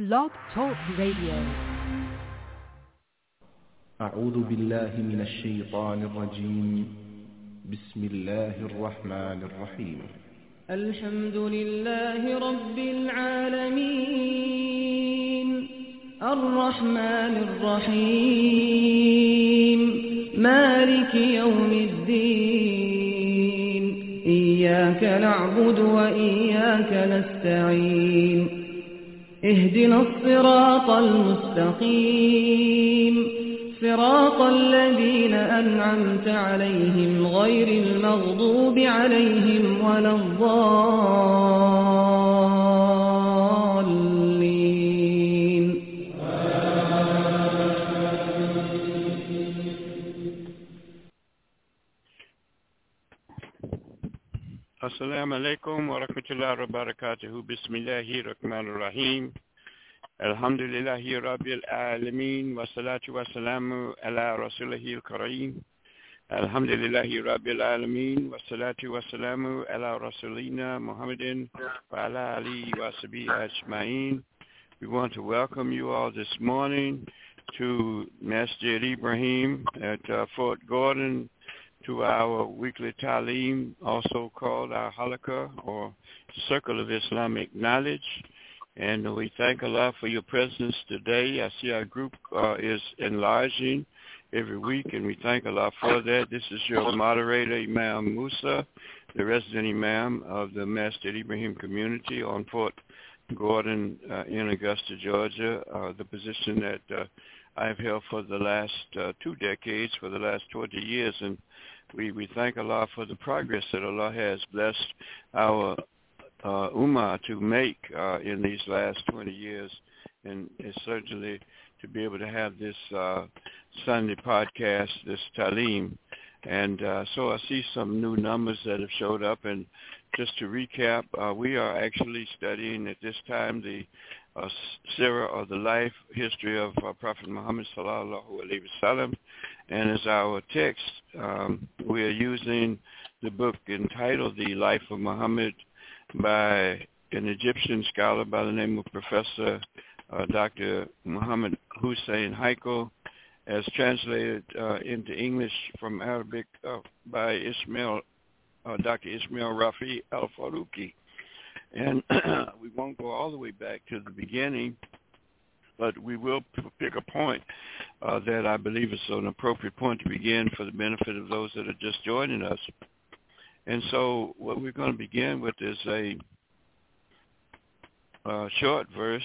Blog Talk Radio. أعوذ بالله من الشيطان الرجيم. بسم الله الرحمن الرحيم. الحمد لله رب العالمين الرحمن الرحيم مالك يوم الدين إياك نعبد وإياك نستعين اهدنا الصراط المستقيم صراط الذين أنعمت عليهم غير المغضوب عليهم ولا الضالين. Assalamu alaikum wa rahmatullahi wa barakatuhu. Bismillahir Rahmanir Rahim. Alhamdulillahi Rabbil Alameen. Wa salatu wa salamu ala Rasulihil Kareem. Alhamdulillahi Rabbil Alameen. Wa salatu wa salamu ala Rasulina Muhammadin wa ala alihi wa sahbihi ajma'in. We want to welcome you all this morning to Masjid Ibrahim at Fort Gordon, to our weekly Talim, also called our Halaqah, or Circle of Islamic Knowledge. And we thank Allah for your presence today. I see our group is enlarging every week, and we thank Allah for that. This is your moderator, Imam Musa, the resident Imam of the Masjid Ibrahim community on Fort Gordon in Augusta, Georgia, the position that I've held for the last 2 decades, for the last 20 years, and we thank Allah for the progress that Allah has blessed our Ummah to make in these last 20 years, and it's certainly to be able to have this Sunday podcast, this Talim. And so I see some new numbers that have showed up, and just to recap, we are actually studying at this time the Sirah, or the life history of Prophet Muhammad sallallahu alaihi wasallam, and as our text, we are using the book entitled The Life of Muhammad by an Egyptian scholar by the name of Professor Dr. Muhammad Hussein Haikal, as translated into English from Arabic by Dr. Ismail Rafi Al-Faruqi. And we won't go all the way back to the beginning, but we will pick a point that I believe is an appropriate point to begin for the benefit of those that are just joining us. And so what we're going to begin with is a short verse,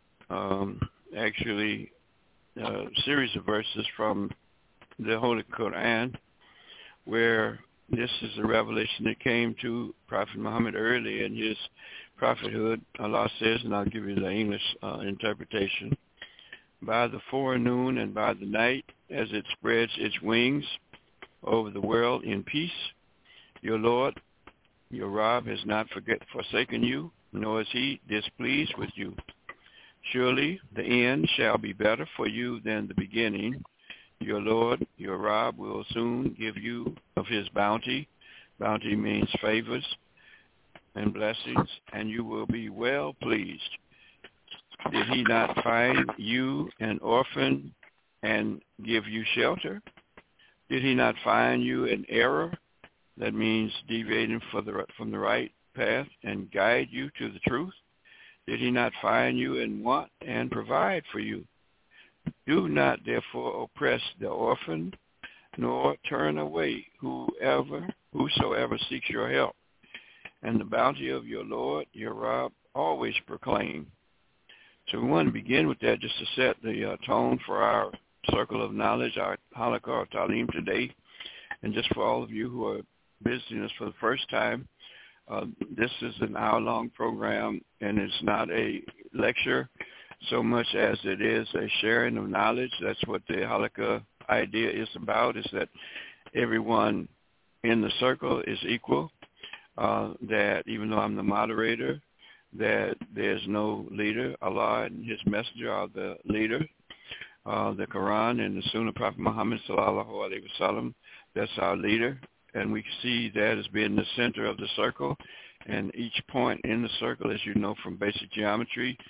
actually a series of verses from the Holy Quran, where this is a revelation that came to Prophet Muhammad early in his prophethood. Allah says, and I'll give you the English interpretation, by the forenoon and by the night, as it spreads its wings over the world in peace, your Lord, your Rabb, has not forsaken you, nor is he displeased with you. Surely the end shall be better for you than the beginning. Your Lord, your Rabb, will soon give you of his bounty. Bounty means favors and blessings, and you will be well pleased. Did he not find you an orphan and give you shelter? Did he not find you in error? That means deviating from the right path, and guide you to the truth? Did he not find you in want and provide for you? Do not therefore oppress the orphan, nor turn away whosoever seeks your help. And the bounty of your Lord, your Rabb, always proclaim. So we want to begin with that just to set the tone for our circle of knowledge, our Halaqah or Talim today. And just for all of you who are visiting us for the first time, this is an hour-long program, and it's not a lecture so much as it is a sharing of knowledge. That's what the Halaqah idea is about, is that everyone in the circle is equal, that even though I'm the moderator, that there's no leader. Allah and his messenger are the leader. The Quran and the Sunnah Prophet Muhammad sallallahu alaihi wasallam, that's our leader. And we see that as being the center of the circle. And each point in the circle, as you know from basic geometry,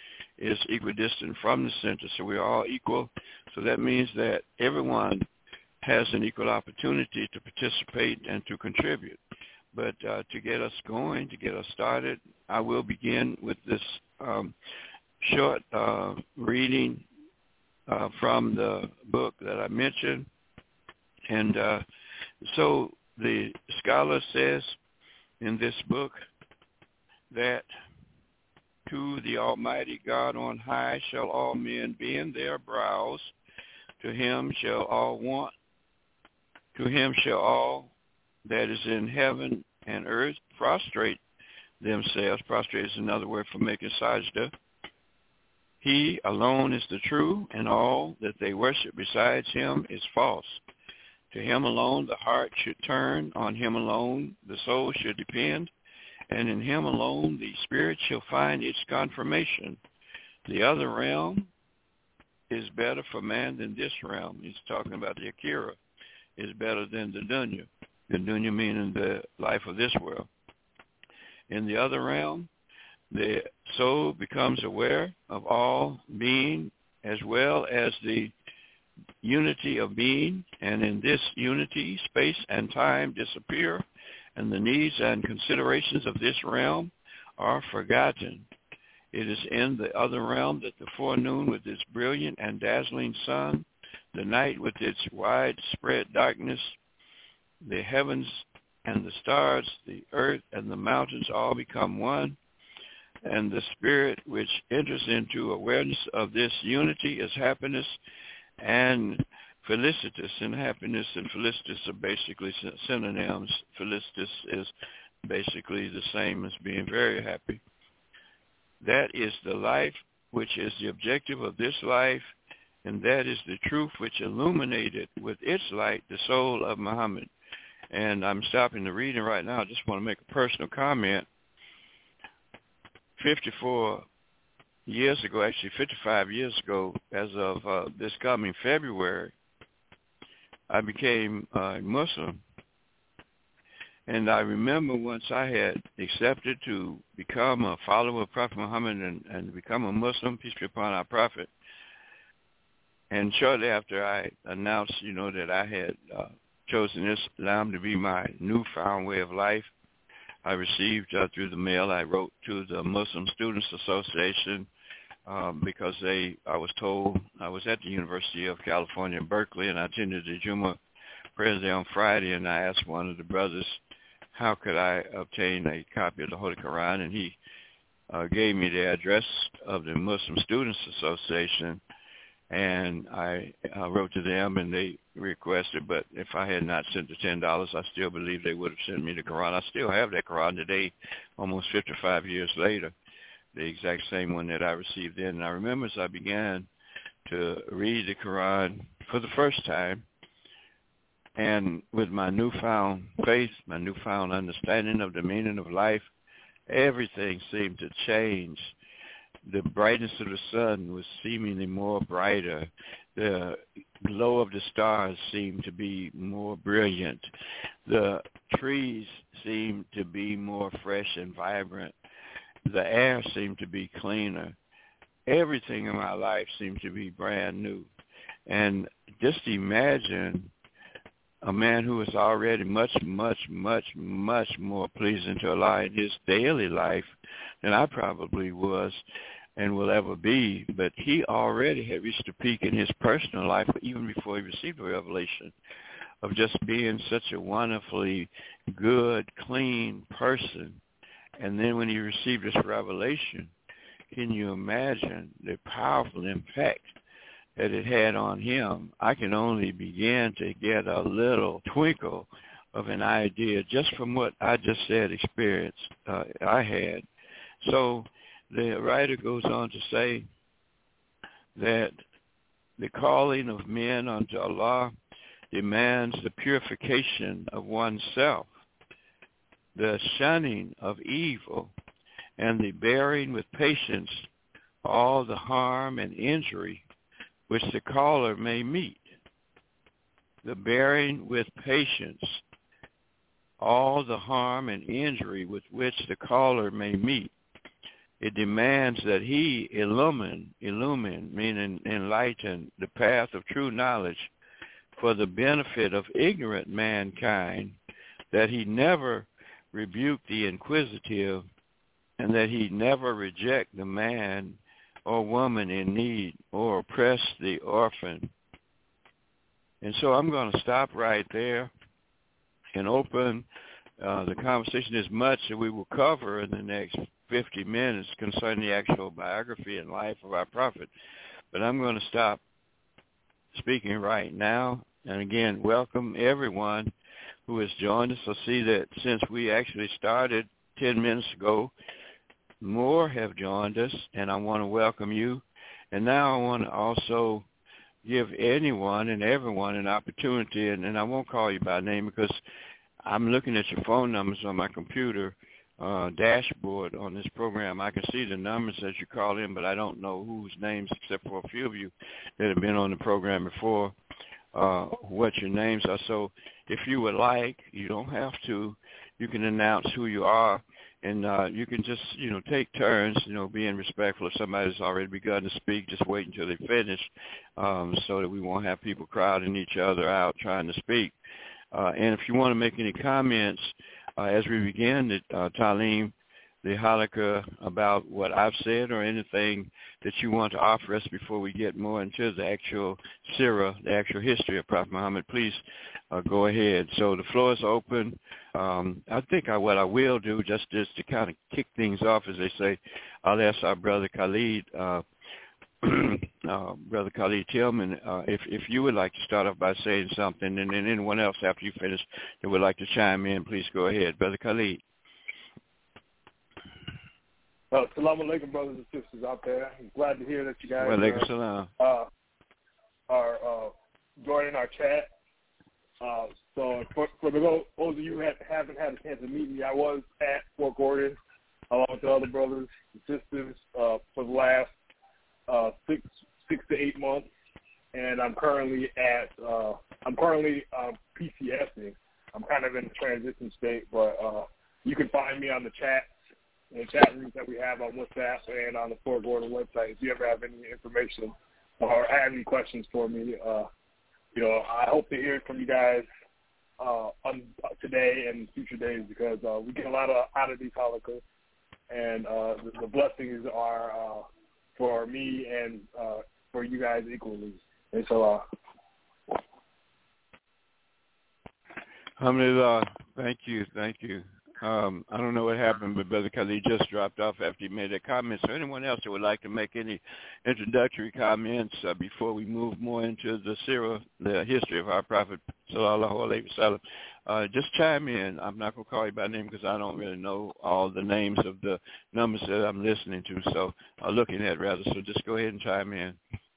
is equidistant from the center, so we're all equal. So that means that everyone has an equal opportunity to participate and to contribute. But to get us going, to get us started, I will begin with this short reading from the book that I mentioned. And so the scholar says in this book that to the Almighty God on high shall all men bend their brows, to him shall all that is in heaven and earth prostrate themselves. Prostrate is another word for making sajda. He alone is the true, and all that they worship besides him is false. To him alone the heart should turn, on him alone the soul should depend, and in him alone the spirit shall find its confirmation. The other realm is better for man than this realm. He's talking about the Akira. Is better than the dunya. The dunya meaning the life of this world. In the other realm, the soul becomes aware of all being as well as the unity of being, and in this unity, space and time disappear, and the needs and considerations of this realm are forgotten. It is in the other realm that the forenoon with its brilliant and dazzling sun, the night with its widespread darkness, the heavens and the stars, the earth and the mountains all become one, and the spirit which enters into awareness of this unity is happiness and felicitous. And happiness and felicitous are basically synonyms. Felicitous is basically the same as being very happy. That is the life which is the objective of this life, and that is the truth which illuminated with its light the soul of Muhammad. And I'm stopping the reading right now. I just want to make a personal comment. 54 years ago, actually 55 years ago, as of this coming February, I became a Muslim. And I remember once I had accepted to become a follower of Prophet Muhammad and become a Muslim, peace be upon our Prophet. And shortly after I announced, that I had chosen Islam to be my newfound way of life, I received through the mail, I wrote to the Muslim Students Association because I was told, I was at the University of California in Berkeley, and I attended the Jummah prayer there on Friday, and I asked one of the brothers, how could I obtain a copy of the Holy Quran? And he gave me the address of the Muslim Students Association, and I wrote to them, and they requested, but if I had not sent the $10, I still believe they would have sent me the Quran. I still have that Quran today, almost 55 years later, the exact same one that I received then. And I remember as I began to read the Quran for the first time, and with my newfound faith, my newfound understanding of the meaning of life, everything seemed to change. The brightness of the sun was seemingly more brighter. The glow of the stars seemed to be more brilliant. The trees seemed to be more fresh and vibrant. The air seemed to be cleaner. Everything in my life seemed to be brand new. And just imagine a man who is already much, much, much, much more pleasing to Allah in his daily life than I probably was and will ever be. But he already had reached a peak in his personal life, even before he received the revelation, of just being such a wonderfully good, clean person. And then when he received this revelation, can you imagine the powerful impact that it had on him? I can only begin to get a little twinkle of an idea just from what I just said experience I had. So the writer goes on to say that the calling of men unto Allah demands the purification of oneself, the shunning of evil, and the bearing with patience all the harm and injury which the caller may meet. The bearing with patience all the harm and injury with which the caller may meet. it demands that he illumine, meaning enlighten the path of true knowledge for the benefit of ignorant mankind, that he never rebuke the inquisitive, and that he never reject the man or woman in need or oppress the orphan. And so I'm going to stop right there and open the conversation. As much that we will cover in the next 50 minutes concerning the actual biography and life of our prophet. But I'm going to stop speaking right now. And again, welcome everyone who has joined us. I see that since we actually started 10 minutes ago, more have joined us, and I want to welcome you. And now I want to also give anyone and everyone an opportunity, and I won't call you by name because I'm looking at your phone numbers on my computer dashboard on this program. I can see the numbers as you call in, but I don't know whose names, except for a few of you that have been on the program before, what your names are. So if you would like, you don't have to, you can announce who you are, and you can just, take turns, being respectful if somebody's already begun to speak. Just wait until they finish so that we won't have people crowding each other out trying to speak. And if you want to make any comments as we begin the Talim, the halakha, about what I've said or anything that you want to offer us before we get more into the actual sirah, the actual history of Prophet Muhammad, please go ahead. So the floor is open. I think what I will do just is to kind of kick things off, as they say, I'll ask our brother Khalid, Brother Khalid Tillman, if you would like to start off by saying something, and then anyone else after you finish that would like to chime in, please go ahead. Brother Khalid. Assalamu alaikum, brothers and sisters out there. I'm glad to hear that you guys are joining our chat. So for those of you who haven't had a chance to meet me, I was at Fort Gordon along with the other brothers and sisters for the last 6 to 8 months, and I'm currently PCSing. I'm kind of in the transition state, but you can find me on the chat rooms that we have on WhatsApp and on the Fort Gordon website. If you ever have any information or have any questions for me, I hope to hear from you guys on today and future days, because we get a lot out of these halakas, and the blessings are for me and for you guys equally. And so, Alhamdulillah, thank you. I don't know what happened, but Brother Khalid just dropped off after he made that comment. So anyone else that would like to make any introductory comments before we move more into the sirah, the history of our Prophet, sallallahu alaihi wasallam, just chime in. I'm not going to call you by name because I don't really know all the names of the numbers that I'm listening to, so looking at rather. So just go ahead and chime in.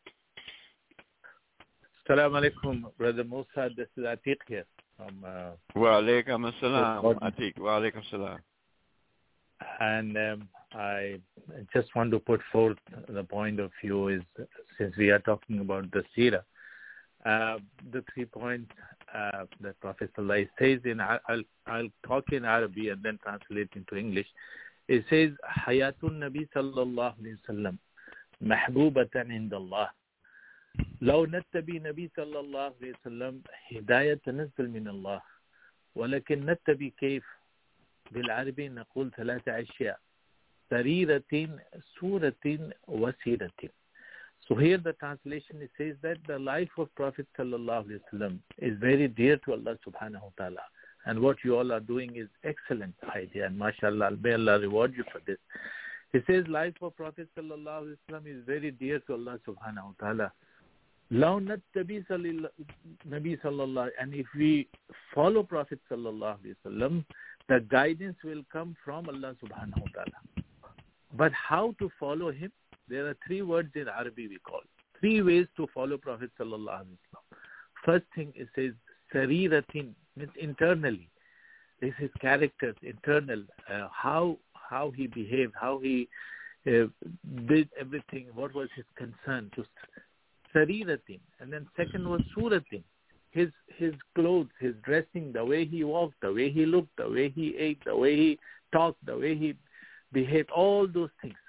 Assalamu alaikum, Brother Musa. This is Atiq here. Wa alaikum assalam. Atiq, wa alaikum assalam. And I just want to put forth the point of view is, since we are talking about the seerah, the 3 points that Prophet Sallallahu says in, I'll talk in Arabic and then translate into English. It says, Hayatun Nabi Sallallahu Alaihi Wasallam mahbubatan indallah. لو نتبي نبي صلى الله عليه وسلم هداية تنزل من الله ولكن نتبي كيف بالعربي نقول 3 أشياء سريرة سورة وسيرة. So here the translation, it says that the life of Prophet sallallahu alaihi wasallam is very dear to Allah subhanahu wa ta'ala, and what you all are doing is excellent idea, and mashallah, may Allah reward you for this. He says life of Prophet sallallahu alaihi wasallam is very dear to Allah subhanahu wa ta'ala. لو نتبي Nabi sallallahu, and if we follow Prophet sallallahu alaihi wasallam, the guidance will come from Allah subhanahu wa ta'ala. But how to follow him? There are 3 words in Arabic we call. 3 ways to follow Prophet sallallahu alaihi wasallam. First thing, it says sariratin, means internally. This is characters, internal, how he behaved, how he did everything, what was his concern, to sariratin. And then second was suratin, his clothes, his dressing, the way he walked, the way he looked, the way he ate, the way he talked, the way he behaved, all those things.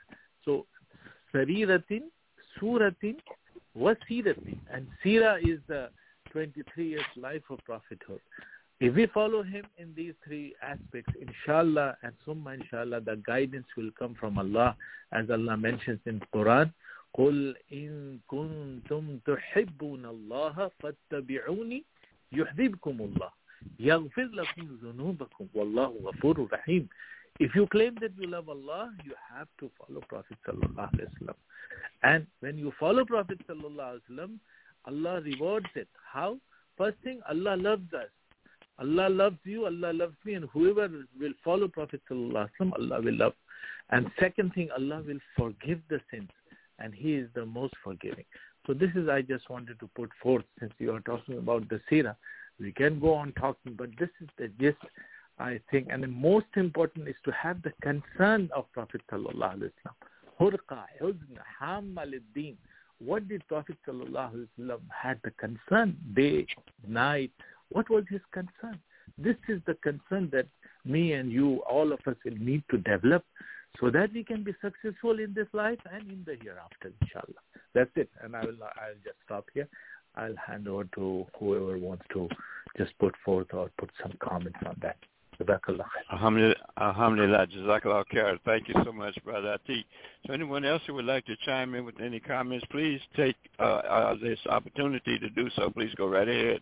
So, Sariratin, Suratin, Wasiratin. And Sira is the 23 years life of prophethood. If we follow him in these three aspects, inshallah and summa inshallah, the guidance will come from Allah, as Allah mentions in Quran. قُلْ إِن كُنْتُمْ تُحِبُّونَ اللَّهَ فَاتَّبِعُونِي يُحْبِبْكُمُ اللَّهِ يَغْفِرْ لَكُمْ ذُنُوبَكُمْ وَاللَّهُ غَفُورٌ رَحِيمٌ. If you claim that you love Allah, you have to follow Prophet sallallahu alaihi wasallam. And when you follow Prophet sallallahu alaihi wasallam, Allah rewards it. How? First thing, Allah loves us. Allah loves you, Allah loves me, and whoever will follow Prophet sallallahu alaihi wasallam, Allah will love. And second thing, Allah will forgive the sins, and He is the most forgiving. So this is, I just wanted to put forth, since you are talking about the seerah. We can go on talking, but this is the gist, I think. And the most important is to have the concern of Prophet sallallahu alaihi wasallam. Hurqa, huzn, hamma lid-deen. What did Prophet sallallahu alaihi wasallam had the concern? Day, night. What was his concern? This is the concern that me and you, all of us, will need to develop so that we can be successful in this life and in the hereafter, inshallah. That's it. And I'll just stop here. I'll hand over to whoever wants to just put forth or put some comments on that. Jazakallah khair. Alhamdulillah, Jazakallah khair. Thank you so much, Brother Atiq. So anyone else who would like to chime in with any comments, please take this opportunity to do so. Please go right ahead.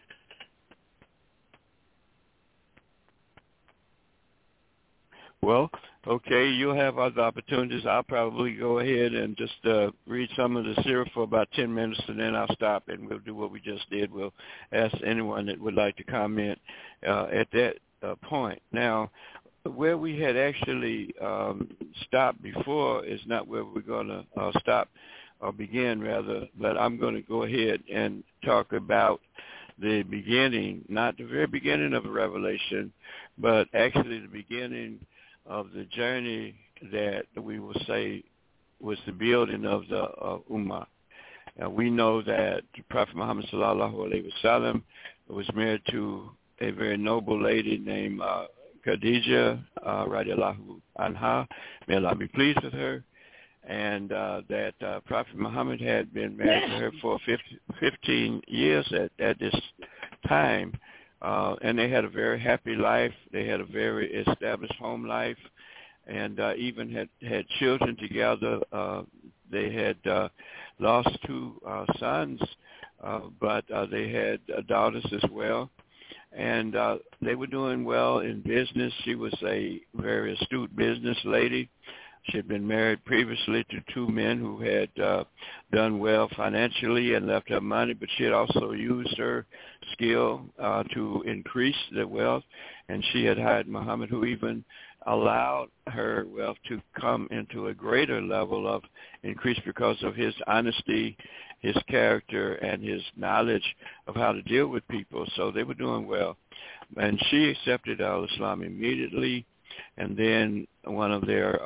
Well, okay, you'll have other opportunities. I'll probably go ahead and just read some of the seerah for about 10 minutes, and then I'll stop and we'll do what we just did. We'll ask anyone that would like to comment at that point. Now, where we had actually stopped before is not where we're going to stop or begin, rather, but I'm going to go ahead and talk about the beginning, not the very beginning of the revelation, but actually the beginning of the journey that we will say was the building of the Ummah. Now, we know that Prophet Muhammad sallallahu alaihi wasallam was married to a very noble lady named Khadija radiallahu anha. May Allah be pleased with her. And that Prophet Muhammad had been married to her for 15 years at this time. And they had a very happy life. They had a very established home life, and even had children together. They had lost two sons, but they had daughters as well. And they were doing well in business. She was a very astute business lady. She had been married previously to two men who had done well financially and left her money, but she had also used her skill to increase the wealth, and she had hired Muhammad, who even allowed her wealth to come into a greater level of increase because of his honesty, his character, and his knowledge of how to deal with people. So they were doing well. And she accepted al-Islam immediately, and then one of their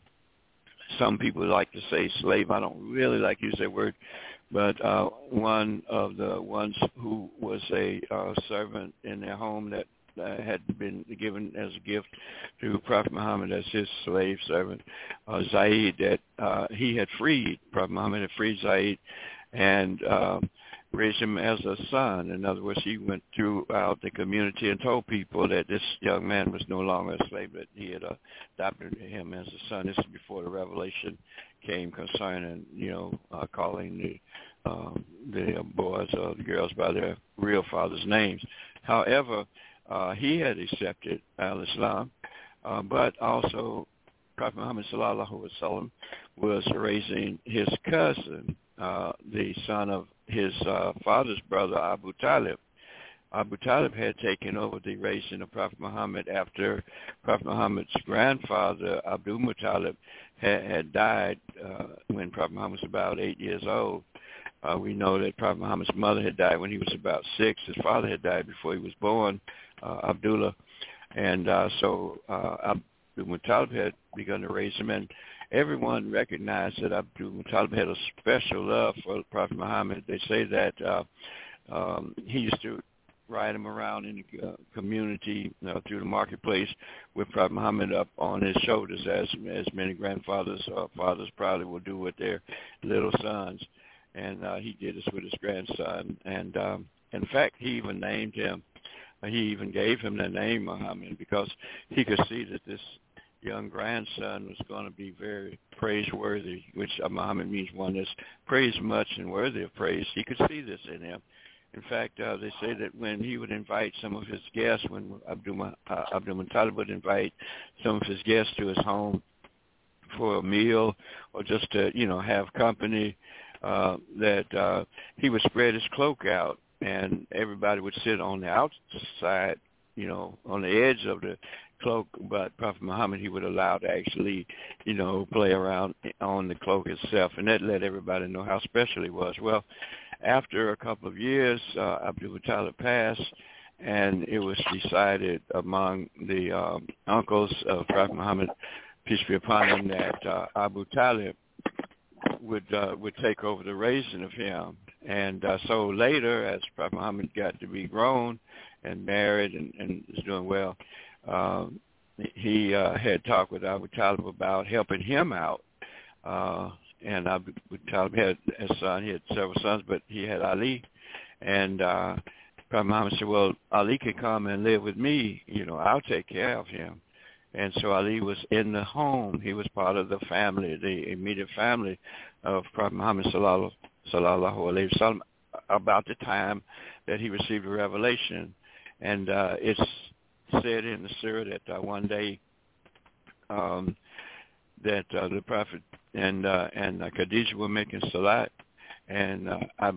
some people like to say slave. I don't really like to use that word, but one of the ones who was a servant in their home that had been given as a gift to Prophet Muhammad as his slave servant, Zaid, that he had freed. Prophet Muhammad had freed Zaid and raised him as a son. In other words, he went throughout the community and told people that this young man was no longer a slave, but he had adopted him as a son. This is before the revelation came concerning, calling the boys or the girls by their real father's names. However, he had accepted al-Islam, but also Prophet Muhammad sallallahu alaihi wasallam was raising his cousin, the son of his father's brother, Abu Talib. Abu Talib had taken over the raising of Prophet Muhammad after Prophet Muhammad's grandfather, Abdul Muttalib, had died when Prophet Muhammad was about 8 years old. We know that Prophet Muhammad's mother had died when he was about 6. His father had died before he was born, Abdullah. And so Abdul Muttalib had begun to raise him, and everyone recognized that Abdul Muttalib had a special love for Prophet Muhammad. They say that he used to ride him around in the community through the marketplace with Prophet Muhammad up on his shoulders, as many grandfathers or fathers probably will do with their little sons. And he did this with his grandson. And in fact, he even named him. He even gave him the name Muhammad because he could see that this young grandson was going to be very praiseworthy, which Muhammad means one that's praised much and worthy of praise. He could see this in him. In fact, they say that when he would invite some of his guests, when Abdul Muttalib would invite some of his guests to his home for a meal or just to, have company, that he would spread his cloak out and everybody would sit on the outside, on the edge of the cloak, but Prophet Muhammad, he would allow to actually, play around on the cloak itself, and that let everybody know how special he was. Well, after a couple of years, Abdul Muttalib passed, and it was decided among the uncles of Prophet Muhammad, peace be upon him, that Abu Talib would take over the raising of him. And so later, as Prophet Muhammad got to be grown and married and was doing well, he had talked with Abu Talib about helping him out. And Abu Talib had a son. He had several sons, but he had Ali. And Prophet Muhammad said, well, Ali can come and live with me. I'll take care of him. And so Ali was in the home. He was part of the family, the immediate family of Prophet Muhammad sallallahu alaihi wasallam, about the time that he received a revelation. And it's said in the surah that one day that the Prophet and Khadijah were making salat, and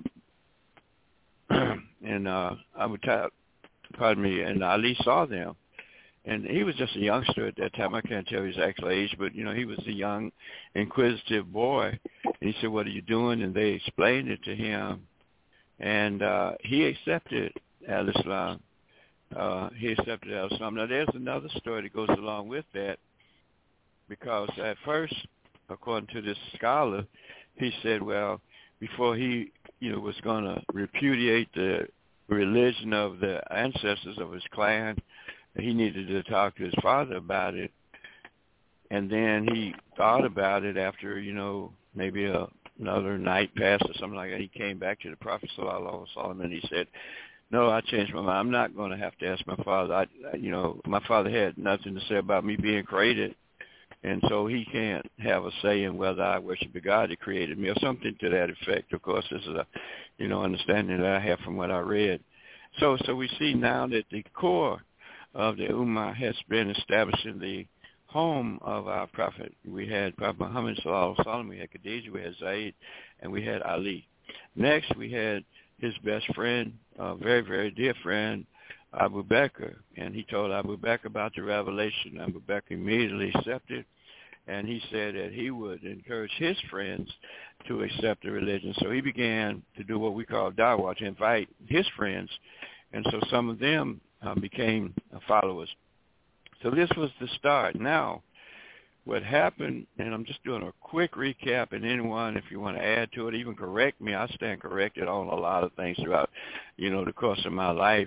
Abu Talib, and Ali saw them. And he was just a youngster at that time. I can't tell his actual age, but, he was a young, inquisitive boy. And he said, what are you doing? And they explained it to him. And he accepted al-Islam. He accepted al-Islam. Now, there's another story that goes along with that, because at first, according to this scholar, he said, well, before he, was going to repudiate the religion of the ancestors of his clan, he needed to talk to his father about it. And then he thought about it after, maybe another night passed or something like that. He came back to the Prophet sallallahu alaihi wasallam and he said, no, I changed my mind. I'm not going to have to ask my father. My father had nothing to say about me being created. And so he can't have a say in whether I worship the God that created me or something to that effect. Of course, this is a, understanding that I have from what I read. So we see now that the core of the Ummah has been established in the home of our Prophet. We had Prophet Muhammad sallallahu alaihi wasallam, we had Khadijah, we had Zayd, and we had Ali. Next, we had his best friend, a very, very dear friend, Abu Bakr, and he told Abu Bakr about the revelation. Abu Bakr immediately accepted, and he said that he would encourage his friends to accept the religion. So he began to do what we call da'wah, to invite his friends, and so some of them became followers. So this was the start. Now, what happened, and I'm just doing a quick recap, and anyone, if you want to add to it, even correct me, I stand corrected on a lot of things throughout, the course of my life,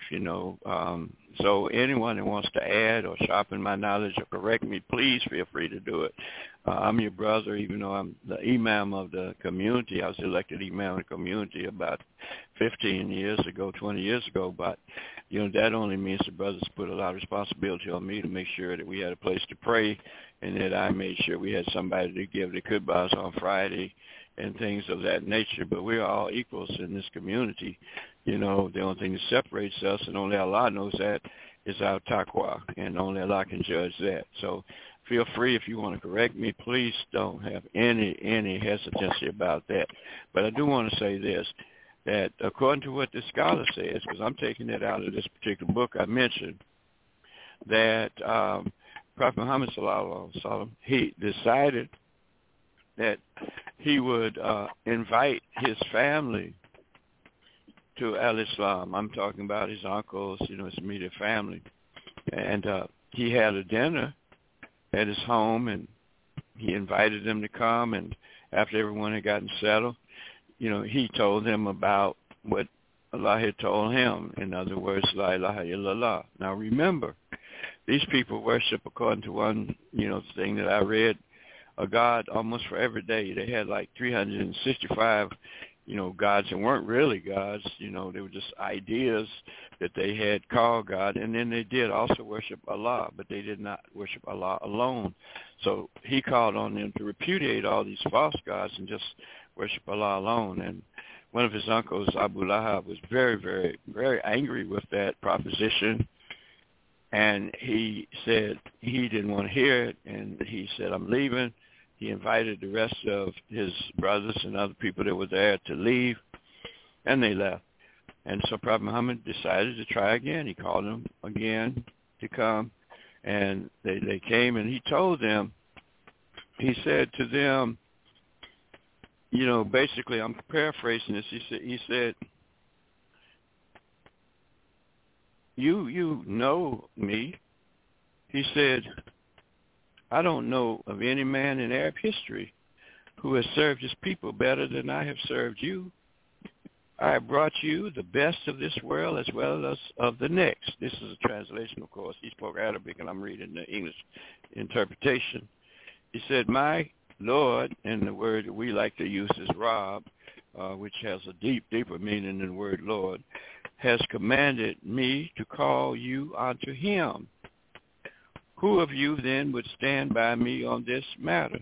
So anyone that wants to add or sharpen my knowledge or correct me, please feel free to do it. I'm your brother, even though I'm the imam of the community. I was elected imam of the community about 15 years ago, 20 years ago, but that only means the brothers put a lot of responsibility on me to make sure that we had a place to pray, and that I made sure we had somebody to give the khutbahs on Friday and things of that nature. But we're all equals in this community. The only thing that separates us, and only Allah knows that, is our taqwa, and only Allah can judge that. So feel free, if you want to correct me, please don't have any hesitancy about that. But I do want to say this, that according to what the scholar says, because I'm taking it out of this particular book I mentioned, that Prophet Muhammad sallallahu alaihi wasallam, he decided that he would invite his family to al-Islam. I'm talking about his uncles, his immediate family. And he had a dinner at his home, and he invited them to come, and after everyone had gotten settled, he told them about what Allah had told him. In other words, La ilaha illallah. Now remember, these people worship according to one, thing that I read, a God almost for every day. They had like 365, gods that weren't really gods. They were just ideas that they had called God. And then they did also worship Allah, but they did not worship Allah alone. So he called on them to repudiate all these false gods and just worship Allah alone. And one of his uncles, Abu Lahab, was very, very, very angry with that proposition. And he said he didn't want to hear it, and he said, I'm leaving. He invited the rest of his brothers and other people that were there to leave, and they left. And so Prophet Muhammad decided to try again. He called them again to come, and they came, and he told them, he said to them, basically, I'm paraphrasing this. He said, you know me. He said, I don't know of any man in Arab history who has served his people better than I have served you. I have brought you the best of this world as well as of the next. This is a translation, of course. He spoke Arabic, and I'm reading the English interpretation. He said, my Lord, and the word that we like to use is Rab, which has a deeper meaning than the word Lord, has commanded me to call you unto him. Who of you then would stand by me on this matter?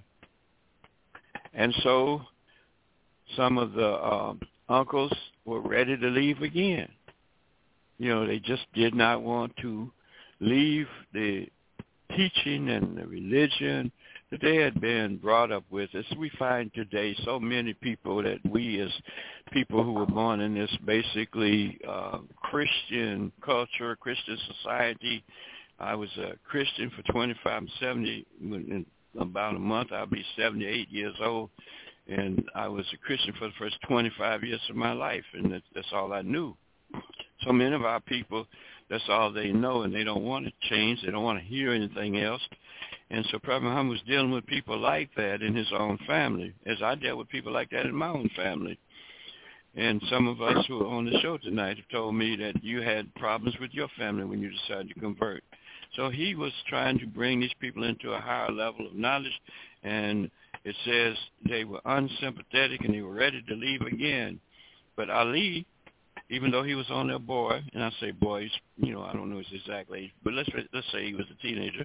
And so some of the uncles were ready to leave again. They just did not want to leave the teaching and the religion that they had been brought up with. As we find today, so many people that we as people who were born in this basically Christian culture, Christian society. I was a Christian for 25, I'm 70, in about a month I'll be 78 years old, and I was a Christian for the first 25 years of my life, and that's all I knew. So many of our people, that's all they know, and they don't want to change. They don't want to hear anything else. And so Prophet Muhammad was dealing with people like that in his own family, as I dealt with people like that in my own family. And some of us who are on the show tonight have told me that you had problems with your family when you decided to convert. So he was trying to bring these people into a higher level of knowledge, and it says they were unsympathetic and they were ready to leave again. But Ali, even though he was on their boy, and I say boys, I don't know his exact age, but let's say he was a teenager,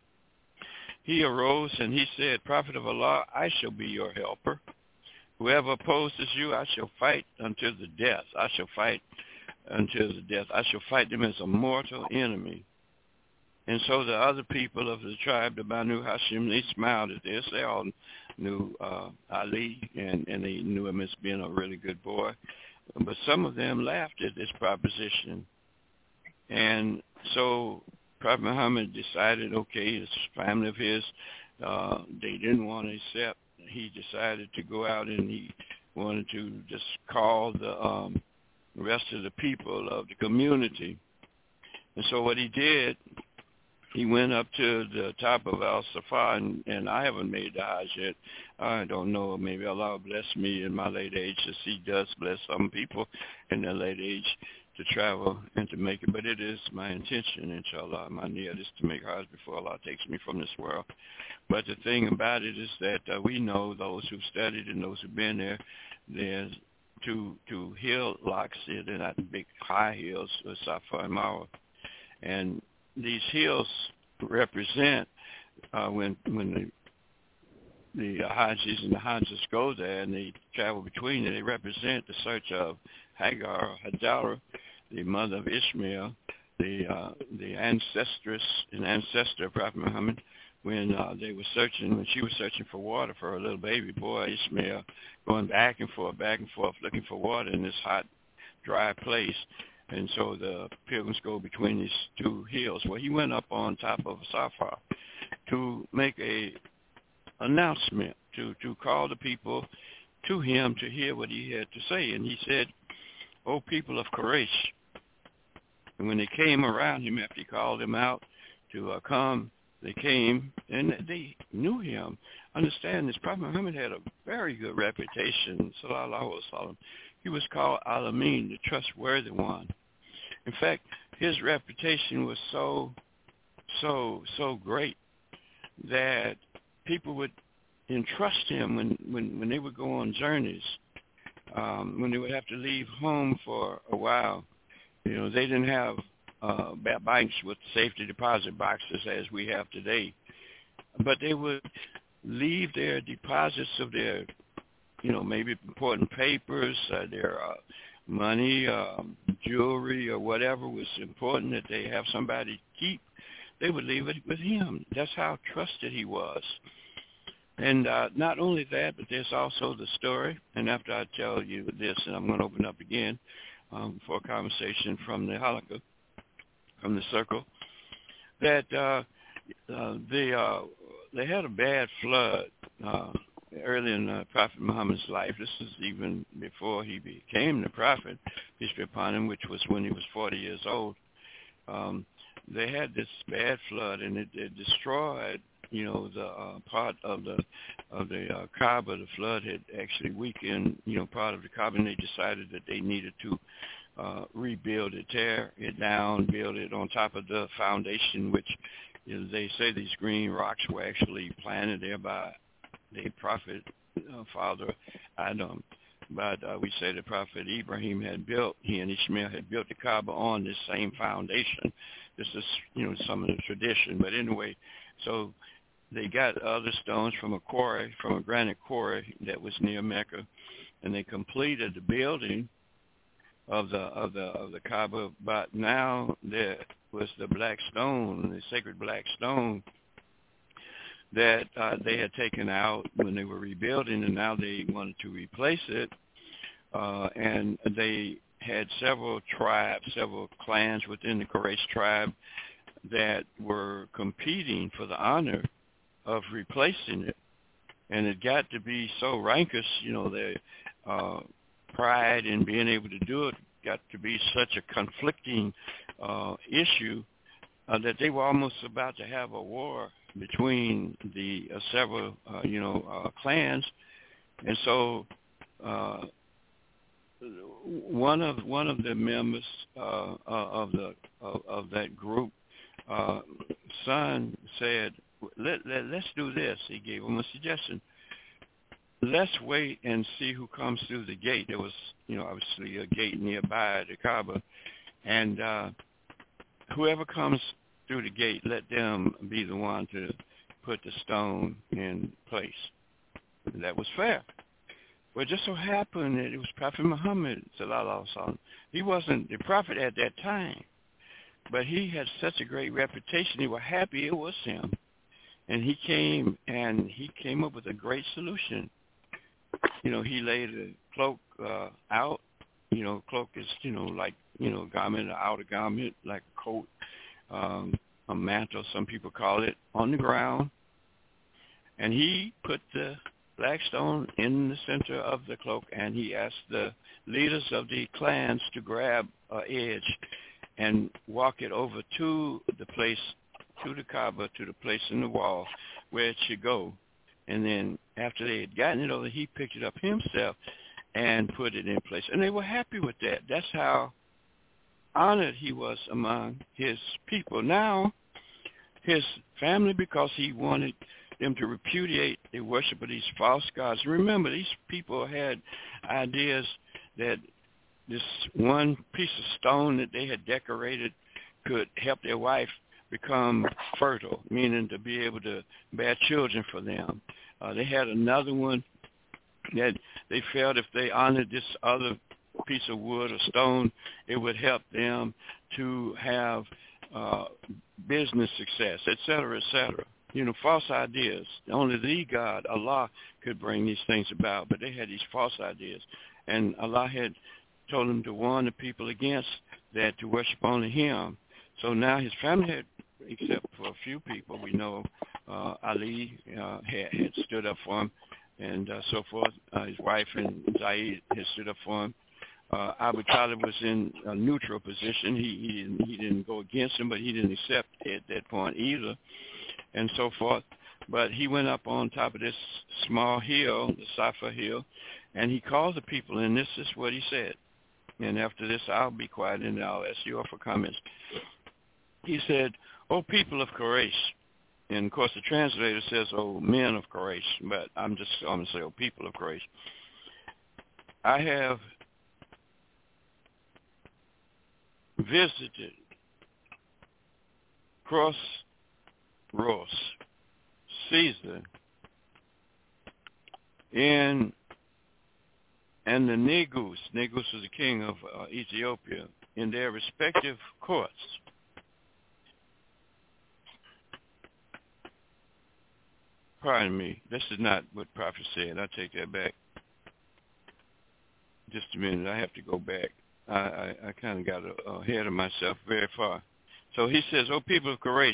he arose and he said, Prophet of Allah, I shall be your helper. Whoever opposes you, I shall fight until the death. I shall fight until the death. I shall fight them as a mortal enemy. And so the other people of the tribe, the Banu Hashim, they smiled at this. They all knew Ali, and they knew him as being a really good boy. But some of them laughed at this proposition. And so Prophet Muhammad decided, okay, this family of his, they didn't want to accept. He decided to go out and he wanted to just call the rest of the people of the community. And so what he did, he went up to the top of Al-Safa, and I haven't made the Hajj yet. I don't know, maybe Allah will bless me in my late age, as he does bless some people in their late age to travel and to make it. But it is my intention, inshallah, my niyat is to make Hajj before Allah takes me from this world. But the thing about it is that we know, those who've studied and those who've been there, there's to hill locks, they're not big high hills, Safa and Marwa. And these hills represent when the Hajis and the Hajjas go there and they travel between it, they represent the search of Hagar, or Hajara, the mother of Ishmael, the ancestress and ancestor of Prophet Muhammad, when she was searching for water for her little baby boy, Ishmael, going back and forth, looking for water in this hot, dry place. And so the pilgrims go between these two hills. Well, he went up on top of Safa to make a announcement, to call the people to him to hear what he had to say. And he said, "O people of Quraysh," and when they came around him after he called them out to come, they came and they knew him. understand this. Prophet Muhammad had a very good reputation, sallallahu alaihi wasallam. He was called Al-Amin, the trustworthy one. In fact, his reputation was so great that people would entrust him when they would go on journeys, when they would have to leave home for a while. You know, they didn't have banks with safety deposit boxes as we have today, but they would leave their deposits of their, you know, maybe important papers, their money, jewelry, or whatever was important that they have somebody keep. They would leave it with him. That's how trusted he was. And not only that, but there's also the story, and after I tell you this, and I'm going to open up again for a conversation from the halakha, from the circle, that they had a bad flood early in Prophet Muhammad's life. This is even before he became the prophet, peace be upon him, which was when he was 40 years old. They had this bad flood, and it destroyed, you know, the part of the Kaaba. The flood had actually weakened, you know, part of the Kaaba, and they decided that they needed to rebuild it, tear it down, build it on top of the foundation, which, you know, they say these green rocks were actually planted there by the prophet father Adam. But we say the prophet Ibrahim had built, he and Ishmael had built the Kaaba on this same foundation. This is, you know, some of the tradition. But anyway, so they got other stones from a quarry, from a granite quarry that was near Mecca, and they completed the building of the Kaaba. But now there was the black stone, the sacred black stone, that they had taken out when they were rebuilding, and now they wanted to replace it. And they had several tribes, several clans within the Quraysh tribe that were competing for the honor of replacing it. And it got to be so rancorous, you know, their pride in being able to do it got to be such a conflicting issue that they were almost about to have a war between the several, clans. And so one of the members of that group, son, said, let's do this. He gave him a suggestion. Let's wait and see who comes through the gate. There was, obviously a gate nearby the Kaaba, and whoever comes through the gate, let them be the one to put the stone in place. That was fair. Well, it just so happened that it was Prophet Muhammad, sallallahu alaihi wasallam. He wasn't the prophet at that time, but he had such a great reputation. They were happy it was him. And he came up with a great solution. He laid a cloak out. Cloak is, like, garment, an outer garment, like a coat, a mantle, some people call it, on the ground. And he put the black stone in the center of the cloak, and he asked the leaders of the clans to grab an edge and walk it over to the place, to the Kaaba, to the place in the wall where it should go. And then after they had gotten it over, he picked it up himself and put it in place. And they were happy with that. That's how honored he was among his people. Now, his family, because he wanted them to repudiate the worship of these false gods. Remember, these people had ideas that this one piece of stone that they had decorated could help their wife become fertile, meaning to be able to bear children for them. They had another one that they felt if they honored this other piece of wood or stone, it would help them to have business success, et cetera, et cetera. False ideas. Only the God, Allah, could bring these things about, but they had these false ideas. And Allah had told them to warn the people against that, to worship only him. So now his family had, except for a few people we know, Ali had stood up for him, and so forth. His wife and Zayd had stood up for him. Abu Talib was in a neutral position. He didn't go against him, but he didn't accept at that point either, and so forth. But he went up on top of this small hill, the Safa hill, and he called the people, and this is what he said. And after this, I'll be quiet, and I'll ask you all for comments. He said, "Oh, people of Quraysh." And, of course, the translator says, "Oh, men of Quraysh." But I'm going to say, "Oh, people of Quraysh. I have visited Cross Ross, Caesar, and the Negus. Negus was the king of Ethiopia, in their respective courts. Pardon me. This is not what prophet said. I take that back. Just a minute. I have to go back. I kind of got ahead of myself very far. So he says, "Oh, people of Quraysh."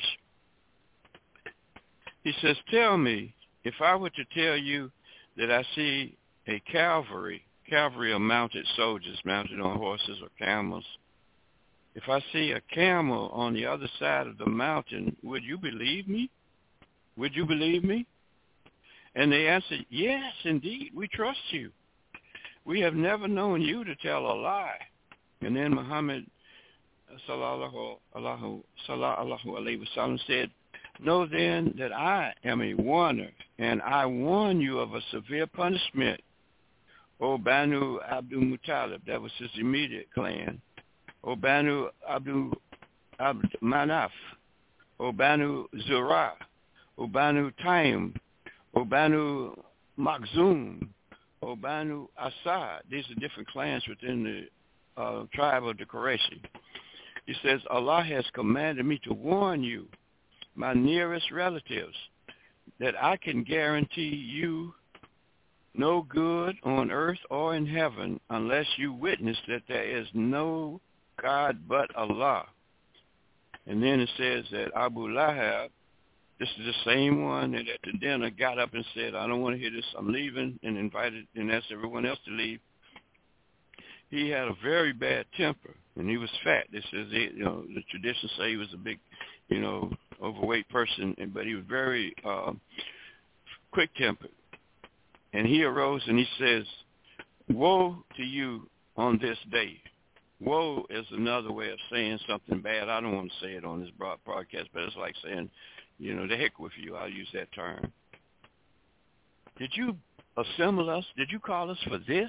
He says, "Tell me, if I were to tell you that I see a cavalry of mounted soldiers mounted on horses or camels, if I see a camel on the other side of the mountain, would you believe me? Would you believe me?" And they answered, "Yes, indeed, we trust you. We have never known you to tell a lie." And then Muhammad sallallahu alaihi wasallam said, "Know then that I am a warner, and I warn you of a severe punishment. O Banu Abdul Muttalib," that was his immediate clan. "O Banu Abdul Manaf, O Banu Zurah, O Banu Taim, O Banu Makhzum, O Banu Asad." These are different clans within the tribe of the Qurayshi. He says, "Allah has commanded me to warn you, my nearest relatives, that I can guarantee you no good on earth or in heaven unless you witness that there is no God but Allah." And then it says that Abu Lahab, this is the same one that at the dinner got up and said, "I don't want to hear this, I'm leaving," and invited and asked everyone else to leave. He had a very bad temper, and he was fat. This is it. The traditions say he was a big, overweight person, but he was very quick-tempered. And he arose and he says, "Woe to you on this day." Woe is another way of saying something bad. I don't want to say it on this broadcast, but it's like saying, the heck with you. I'll use that term. Did you assemble us? Did you call us for this?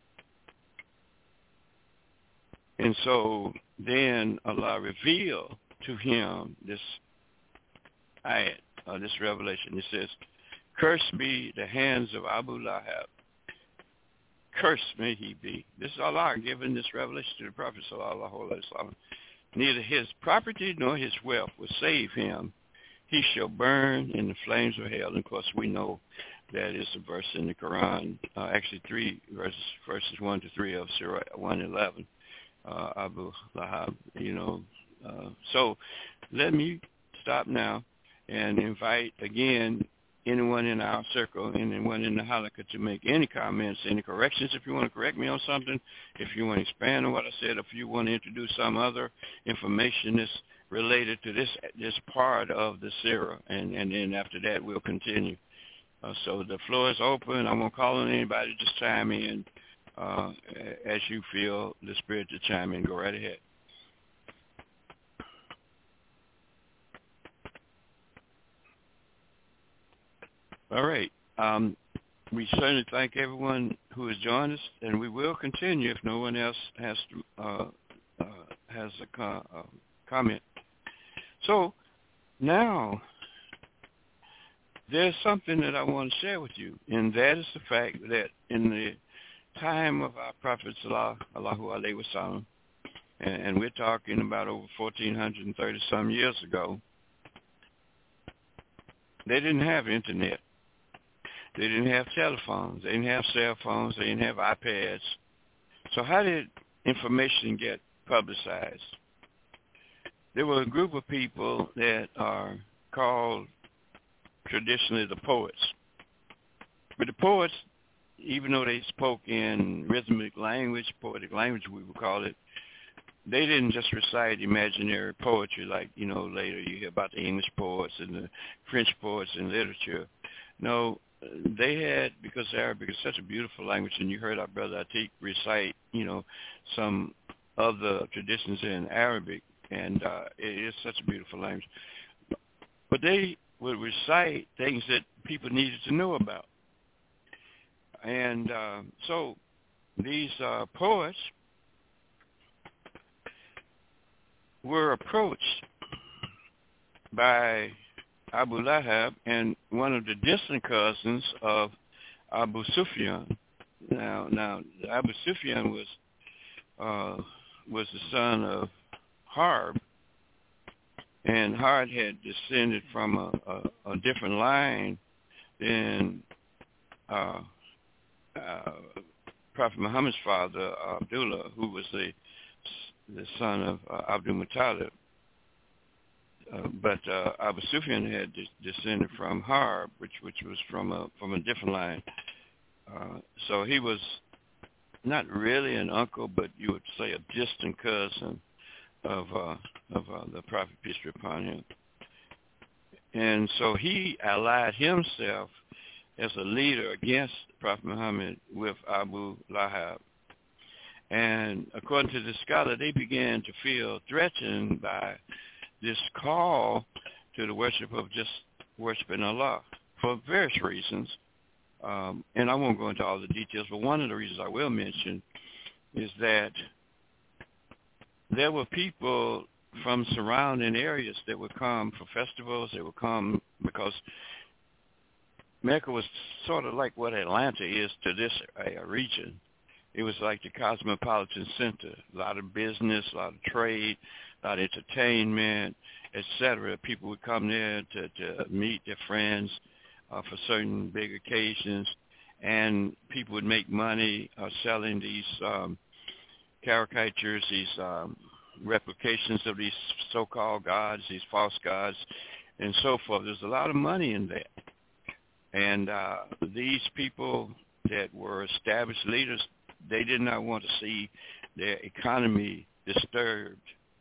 And so then Allah revealed to him this ayat, this revelation. It says, "Cursed be the hands of Abu Lahab. Cursed may he be." This is Allah giving this revelation to the Prophet sallallahu alaihi wasallam. "Neither his property nor his wealth will save him. He shall burn in the flames of hell." And of course, we know that is a verse in the Quran, actually 3 verses 1 to 3 of Surah 111. Abu Lahab, So let me stop now and invite again anyone in our circle, anyone in the halakha to make any comments, any corrections if you want to correct me on something, if you want to expand on what I said, if you want to introduce some other information that's related to this part of the Sirah, and then after that we'll continue. So the floor is open. I won't call on anybody, just chime in as you feel the spirit to chime in. Go right ahead. All right. We certainly thank everyone who has joined us, and we will continue if no one else has a comment. So now there's something that I want to share with you, and that is the fact that in the time of our Prophet sallallahu alaihi wasallam, and we're talking about over 1,430 some years ago, they didn't have internet. They didn't have telephones. They didn't have cell phones. They didn't have iPads. So how did information get publicized? There were a group of people that are called traditionally the poets. But the poets, even though they spoke in rhythmic language, poetic language we would call it, they didn't just recite imaginary poetry like, later you hear about the English poets and the French poets and literature. No, they had, because Arabic is such a beautiful language, and you heard our brother Atiq recite, some of the traditions in Arabic, and it is such a beautiful language. But they would recite things that people needed to know about. And so these poets were approached by Abu Lahab and one of the distant cousins of Abu Sufyan. Now Abu Sufyan was the son of Harb, and Harb had descended from a different line than Prophet Muhammad's father, Abdullah, who was the son of Abdul Muttalib. But Abu Sufyan had descended from Harb, which was from a different line. So he was not really an uncle, but you would say a distant cousin of the Prophet, peace be upon him. And so he allied himself as a leader against Prophet Muhammad with Abu Lahab. And according to the scholar, they began to feel threatened by this call to the worship of just worshiping Allah for various reasons. And I won't go into all the details, but one of the reasons I will mention is that there were people from surrounding areas that would come for festivals. They would come because Mecca was sort of like what Atlanta is to this region. It was like the cosmopolitan center, a lot of business, a lot of trade, a lot of entertainment, etc. People would come there to meet their friends for certain big occasions, and people would make money selling these caricatures, these replications of these so-called gods, these false gods, and so forth. There's a lot of money in that. And these people that were established leaders, they did not want to see their economy disturbed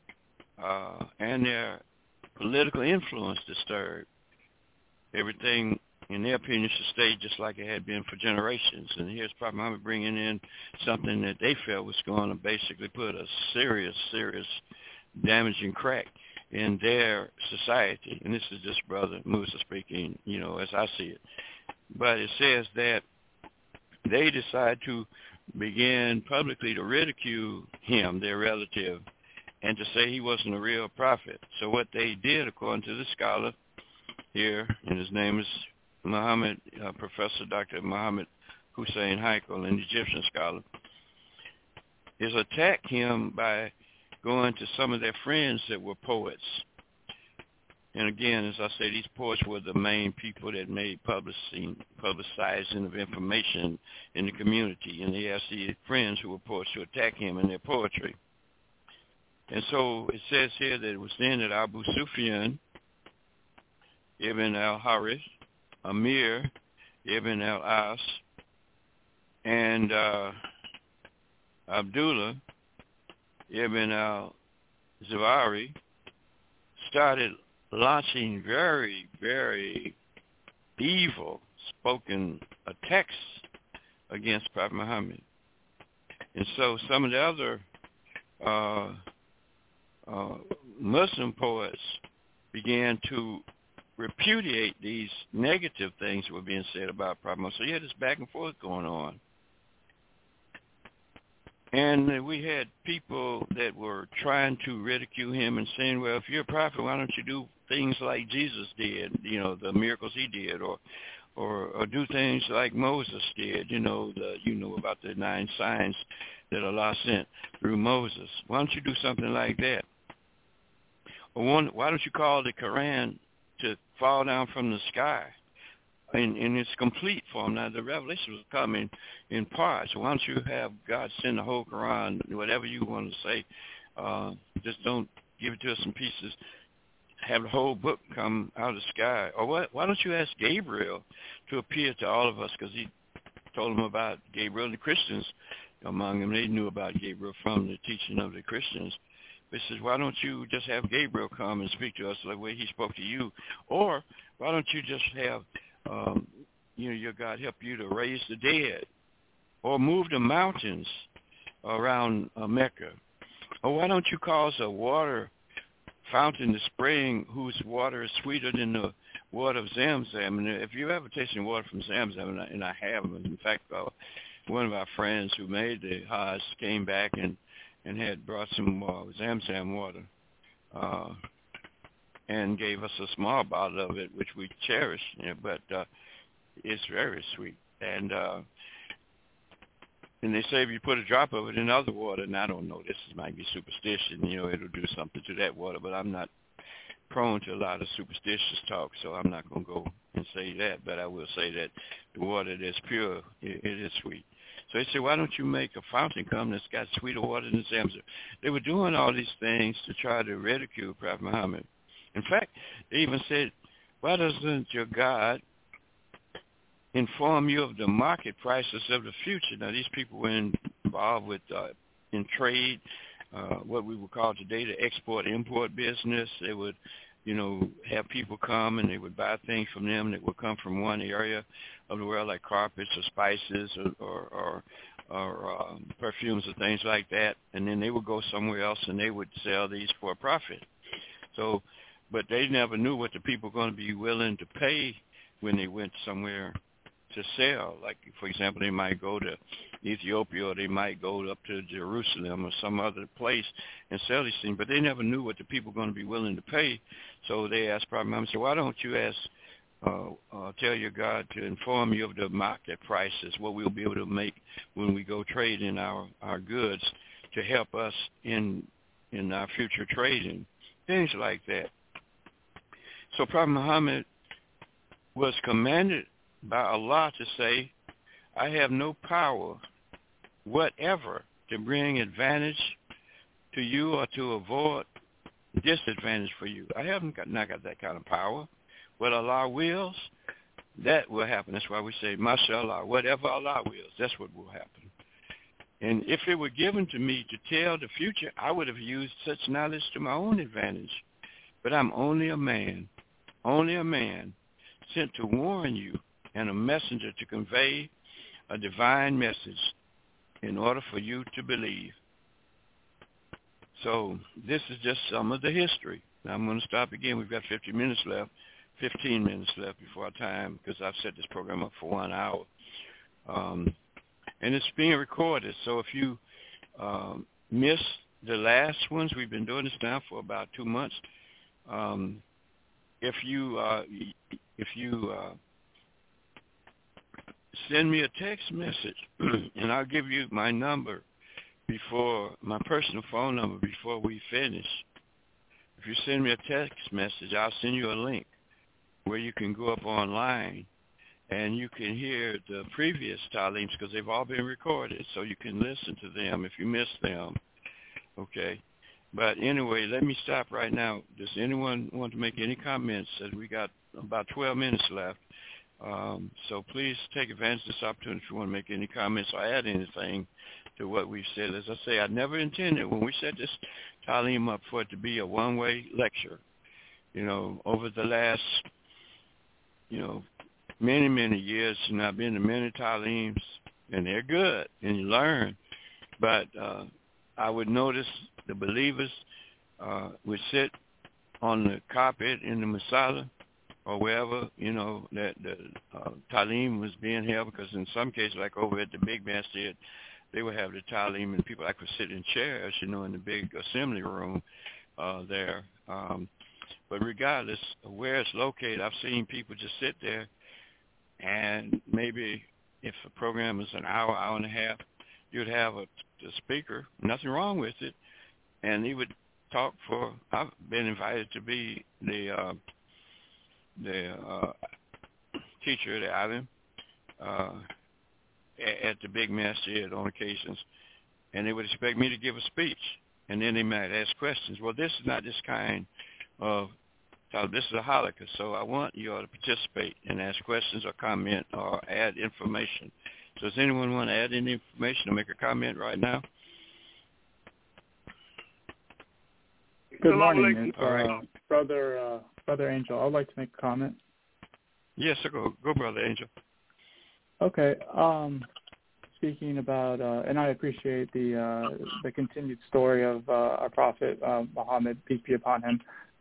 and their political influence disturbed. Everything, in their opinion, should stay just like it had been for generations. And here's Prophet Muhammad bringing in something that they felt was going to basically put a serious damaging crack in their society. And this is just Brother Musa speaking, as I see it. But it says that they decide to begin publicly to ridicule him, their relative, and to say he wasn't a real prophet. So what they did, according to the scholar here, and his name is Muhammad, Professor Dr. Muhammad Hussein Haikal, an Egyptian scholar, is attack him by going to some of their friends that were poets. And again, as I say, these poets were the main people that made publicizing of information in the community. And they asked these friends who were poets to attack him in their poetry. And so it says here that it was then that Abu Sufyan, Ibn al-Harith, Amir, Ibn al-As, and Abdullah, Ibn al-Zubairi started launching very, very evil spoken attacks against Prophet Muhammad. And so some of the other Muslim poets began to repudiate these negative things that were being said about Prophet Muhammad. So you had this back and forth going on. And we had people that were trying to ridicule him and saying, well, if you're a prophet, why don't you do things like Jesus did, the miracles he did, or do things like Moses did, about the 9 signs that Allah sent through Moses. Why don't you do something like that? Or why don't you call the Quran to fall down from the sky in its complete form? Now, the revelation was coming in parts. So why don't you have God send the whole Quran, whatever you want to say, just don't give it to us in pieces. Have the whole book come out of the sky. Or why don't you ask Gabriel to appear to all of us? Because he told them about Gabriel. And the Christians among them, they knew about Gabriel from the teaching of the Christians. He says, why don't you just have Gabriel come and speak to us the way he spoke to you? Or why don't you just have, your God help you to raise the dead or move the mountains around Mecca? Or why don't you cause a water fountain to spring whose water is sweeter than the water of Zamzam? And if you ever tasted water from Zamzam, and I have, in fact, one of our friends who made the Hajj came back and had brought some Zamzam water and gave us a small bottle of it, which we cherish, but it's very sweet. And they say if you put a drop of it in other water, and I don't know, this might be superstition, it'll do something to that water, but I'm not prone to a lot of superstitious talk, so I'm not going to go and say that, but I will say that the water that's pure, it is sweet. So they said, why don't you make a fountain come that's got sweeter water than Zamzam? They were doing all these things to try to ridicule Prophet Muhammad. In fact, they even said, why doesn't your God inform you of the market prices of the future? Now, these people were involved with in trade, what we would call today the export-import business. They would, have people come and they would buy things from them that would come from one area of the world, like carpets or spices or perfumes or things like that, and then they would go somewhere else and they would sell these for a profit. So, but they never knew what the people were going to be willing to pay when they went somewhere to sell. Like, for example, they might go to Ethiopia or they might go up to Jerusalem or some other place and sell these things, but they never knew what the people were going to be willing to pay. So they asked Prophet Muhammad, so why don't you tell your God to inform you of the market prices, what we'll be able to make when we go trade in our goods to help us in our future trading, things like that. So Prophet Muhammad was commanded by Allah to say, I have no power whatever to bring advantage to you or to avoid disadvantage for you. I haven't not got that kind of power. What Allah wills, that will happen. That's why we say, mashallah, whatever Allah wills, that's what will happen. And if it were given to me to tell the future, I would have used such knowledge to my own advantage. But I'm only a man sent to warn you and a messenger to convey a divine message in order for you to believe. So this is just some of the history. Now I'm going to stop again. We've got 15 minutes left before our time, because I've set this program up for 1 hour. And it's being recorded. So if you missed the last ones, we've been doing this now for about 2 months. If you send me a text message, and I'll give you my number my personal phone number before we finish. If you send me a text message, I'll send you a link where you can go up online and you can hear the previous Taleems, because they've all been recorded, so you can listen to them if you missed them. Okay. But anyway, let me stop right now. Does anyone want to make any comments? We got about 12 minutes left. So please take advantage of this opportunity if you want to make any comments or add anything to what we've said. As I say, I never intended when we set this Taleem up for it to be a one-way lecture. Over the last, many, many years, I've been to many Taleems, and they're good, and you learn. But I would notice the believers would sit on the carpet in the Masala or wherever, that the Taleem was being held, because in some cases, like over at the Big Masjid, they would have the Taleem and people would sit in chairs, in the big assembly room there. But regardless of where it's located, I've seen people just sit there, and maybe if the program is an hour, hour and a half, you'd have a speaker, nothing wrong with it, and he would talk for, I've been invited to be the teacher, the alim, at the Big Masjid on occasions, and they would expect me to give a speech, and then they might ask questions. Well, this is not this kind of, this is a halakha, so I want you all to participate and ask questions or comment or add information. So does anyone want to add any information or make a comment right now? Good morning. It's Brother Angel. I'd like to make a comment. Yes, sir. Go, Brother Angel. Okay. Speaking about, and I appreciate the continued story of our Prophet Muhammad, peace be upon him.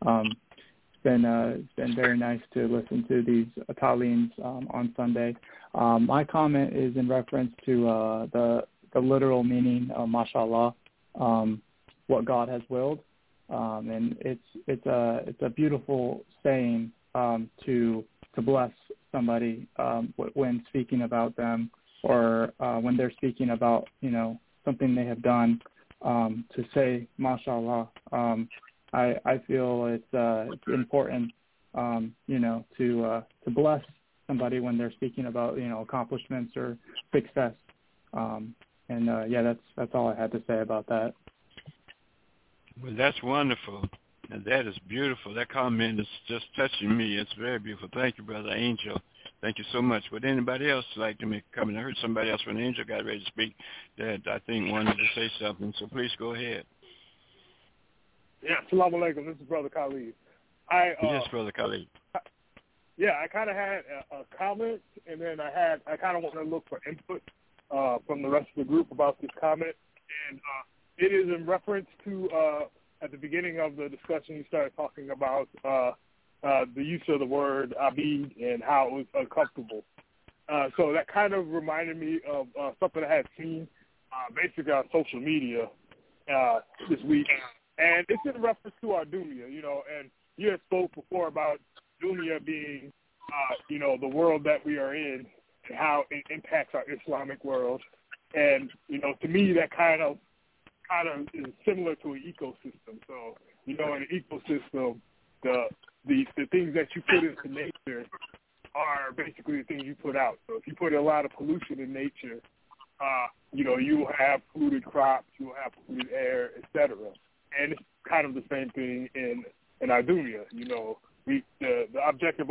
It's been very nice to listen to these Taleens on Sunday. My comment is in reference to the literal meaning of mashallah, what God has willed, and it's a beautiful saying to bless somebody when speaking about them, or when they're speaking about something they have done, to say mashallah. I feel it's important to bless somebody when they're speaking about accomplishments or success. That's all I had to say about that. Well, that's wonderful. And that is beautiful. That comment is just touching me. It's very beautiful. Thank you, Brother Angel. Thank you so much. Would anybody else like to make a comment? I heard somebody else when Angel got ready to speak that I think wanted to say something, so please go ahead. Yeah, Assalamu alaikum. This is Brother Khalid. Yes, Brother Khalid. I kind of had a comment, and then I kind of want to look for input from the rest of the group about this comment. And it is in reference to, at the beginning of the discussion, you started talking about the use of the word abid and how it was uncomfortable. So that kind of reminded me of something I had seen basically on social media this week. And it's in reference to our dunya, and you had spoke before about dunya being, the world that we are in and how it impacts our Islamic world. And, to me, that kind of is similar to an ecosystem. So, in an ecosystem, the things that you put into nature are basically the things you put out. So if you put a lot of pollution in nature, you will have polluted crops, you will have polluted air, etc. And it's kind of the same thing in our dunya. The objective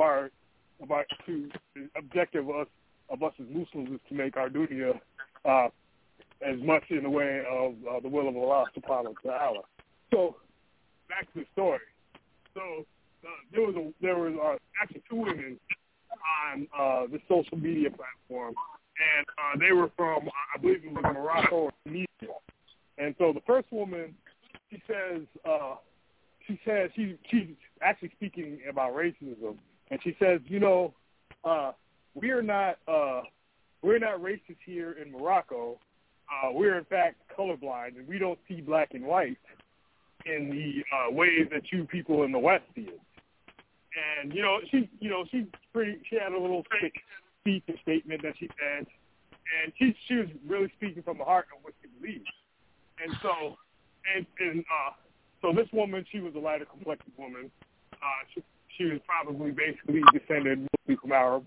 of us as Muslims is to make our dunya as much in the way of the will of Allah subhanahu wa ta'ala. So back to the story. So there was actually two women on the social media platform, and they were from, I believe it was Morocco or Tunisia. And so the first woman, she says she's actually speaking about racism, and she says, we're not racist here in Morocco. We're in fact colorblind, and we don't see black and white in the ways that you people in the West see it. And she had a little quick speech or statement that she said, and she was really speaking from the heart of what she believes. And so so this woman, she was a lighter complected woman. She was probably basically descended mostly from Arabs.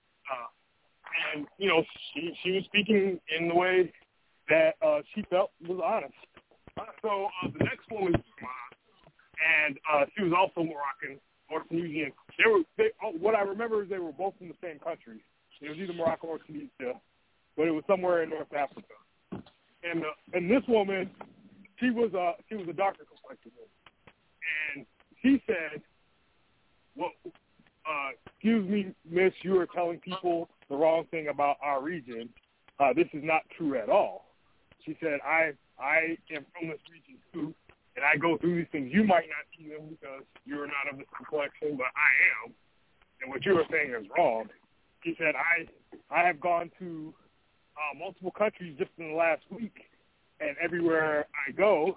And she was speaking in the way that she felt was honest. So the next woman came on, and she was also Moroccan or Tunisian. What I remember is they were both from the same country. It was either Morocco or Tunisia, but it was somewhere in North Africa. And this woman, she was a darker complected woman, and she said, "Well, excuse me, miss, you are telling people the wrong thing about our region. This is not true at all." She said, I am from this region too, and I go through these things. You might not see them because you're not of this complexion, but I am. And what you are saying is wrong. She said, I have gone to multiple countries just in the last week, and everywhere I go,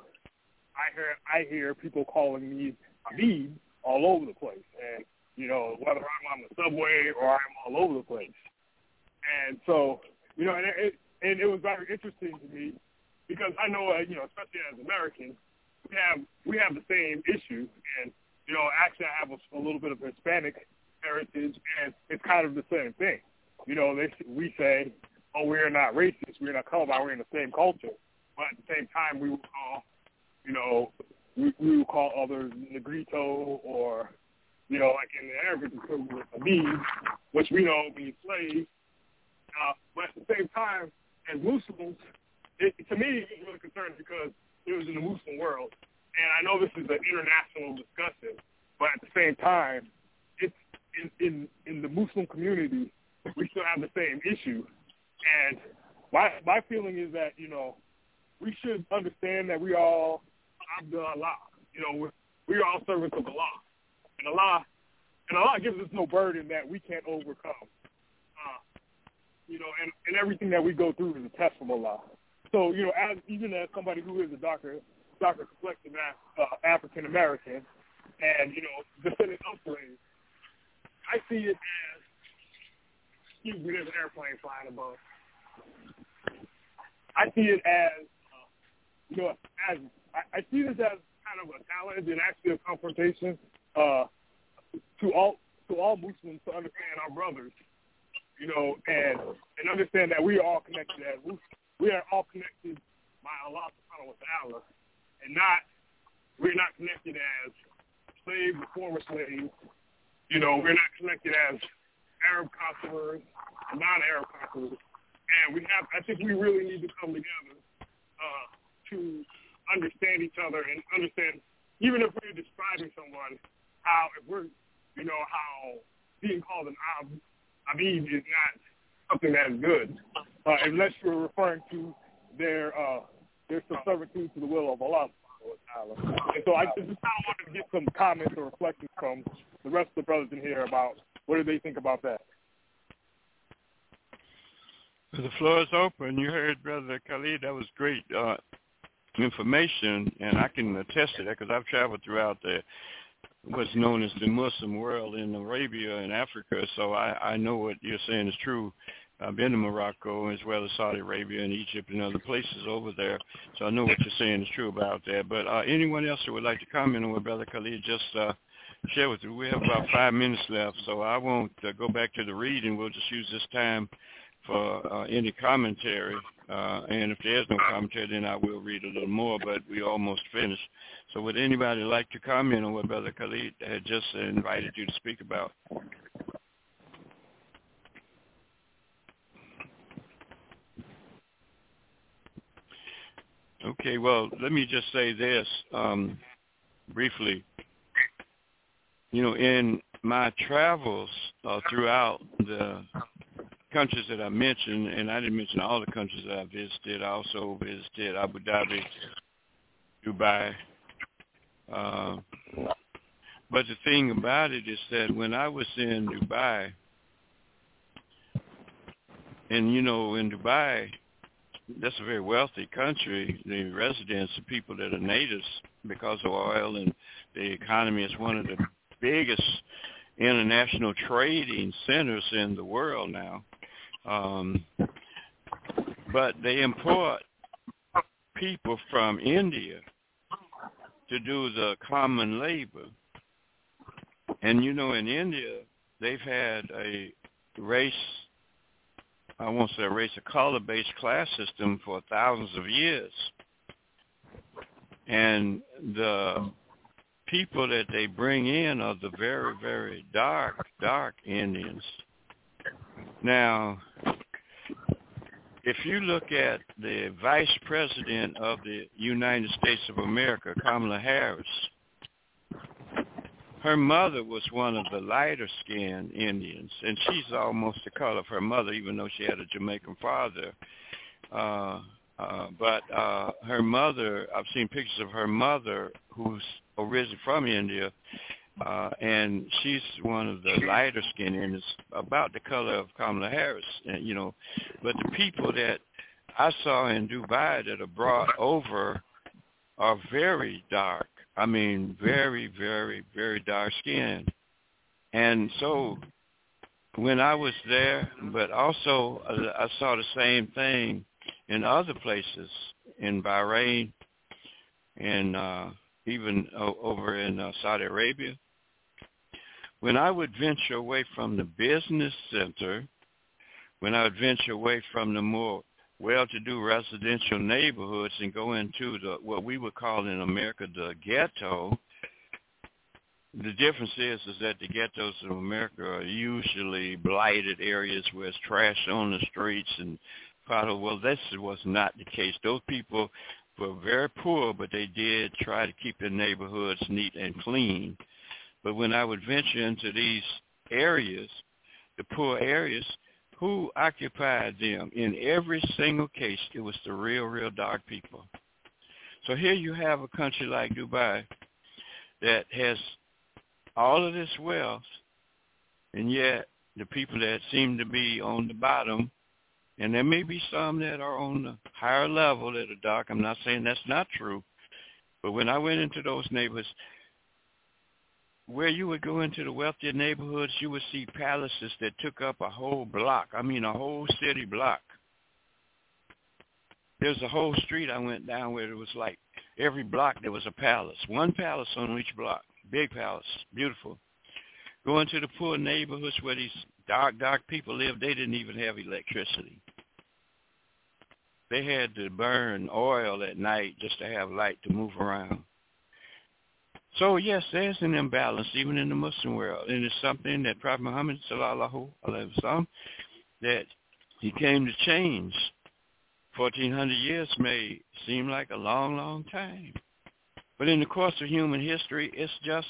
I hear people calling me Habib all over the place. And, whether I'm on the subway or I'm all over the place. And so, and it was very interesting to me because I know, especially as Americans, we have the same issue. And, actually I have a little bit of Hispanic heritage, and it's kind of the same thing. We say, oh, we're not racist, we're not colorblind, we're in the same culture. But at the same time, we will call, we will call others Negrito or, like in the Arabic equivalent of Habib, which we know means slave. But at the same time, as Muslims, to me, it was really concerning because it was in the Muslim world. And I know this is an international discussion, but at the same time, it's in the Muslim community, we still have the same issue. And my feeling is that, we should understand that we all Abdu Allah. We're all servants of Allah. And Allah gives us no burden that we can't overcome. And everything that we go through is a test from Allah. So, even as somebody who is a darker complexion African American and, descendant of slaves, I see it as, excuse me, there's an airplane flying above. I see it as, I see this as kind of a challenge and actually a confrontation to all Muslims to understand our brothers, and understand that we are all connected as Muslims. We are all connected by Allah subhanahu wa ta'ala, and we're not connected as slaves or former slaves. We're not connected as Arab conquerors, non-Arab conquerors. And I think we really need to come together to understand each other and understand, even if we're describing someone, how being called an Abid is not something that is good, unless you're referring to their subservitude to the will of Allah. And so I just kind of wanted to get some comments or reflections from the rest of the brothers in here about what do they think about that. The floor is open. You heard Brother Khalid. That was great information, and I can attest to that because I've traveled throughout what's known as the Muslim world in Arabia and Africa, so I know what you're saying is true. I've been to Morocco as well as Saudi Arabia and Egypt and other places over there, so I know what you're saying is true about that. But anyone else who would like to comment on what Brother Khalid just share with you? We have about 5 minutes left, so I won't go back to the reading. We'll just use this time for any commentary, and if there's no commentary, then I will read a little more, but we almost finished. So would anybody like to comment on what Brother Khalid had just invited you to speak about? Okay, well, let me just say this briefly. In my travels throughout the countries that I mentioned, and I didn't mention all the countries that I visited. I also visited Abu Dhabi, Dubai. But the thing about it is that when I was in Dubai, and in Dubai, that's a very wealthy country. The residents, the people that are natives, because of oil and the economy, is one of the biggest international trading centers in the world now. But they import people from India to do the common labor. And, in India, they've had a race, I won't say a race, a color-based class system for thousands of years. And the people that they bring in are the very, very dark Indians. Now, if you look at the Vice President of the United States of America, Kamala Harris, her mother was one of the lighter-skinned Indians, and she's almost the color of her mother, even though she had a Jamaican father. But her mother, I've seen pictures of her mother, who's originally from India, and she's one of the lighter-skinned Indians, about the color of Kamala Harris, But the people that I saw in Dubai that are brought over are very dark. I mean, very, very, very dark-skinned. And so when I was there, but also I saw the same thing in other places, in Bahrain and even over in Saudi Arabia. When I would venture away from the business center, when I would venture away from the more well-to-do residential neighborhoods and go into what we would call in America the ghetto, the difference is that the ghettos in America are usually blighted areas where it's trash on the streets and potholes. Well, this was not the case. Those people were very poor, but they did try to keep their neighborhoods neat and clean. But when I would venture into these areas, the poor areas, who occupied them? In every single case, it was the real dark people. So here you have a country like Dubai that has all of this wealth, and yet the people that seem to be on the bottom, and there may be some that are on the higher level that are dark. I'm not saying that's not true. But when I went into those neighborhoods, where you would go into the wealthier neighborhoods, you would see palaces that took up a whole block. I mean, a whole city block. There's a whole street I went down where it was like every block there was a palace. One palace on each block. Big palace. Beautiful. Going to the poor neighborhoods where these dark people lived, they didn't even have electricity. They had to burn oil at night just to have light to move around. So, yes, there's an imbalance even in the Muslim world, and it's something that Prophet Muhammad sallallahu alaihi wasallam, that he came to change. 1,400 years may seem like a long time, but in the course of human history, it's just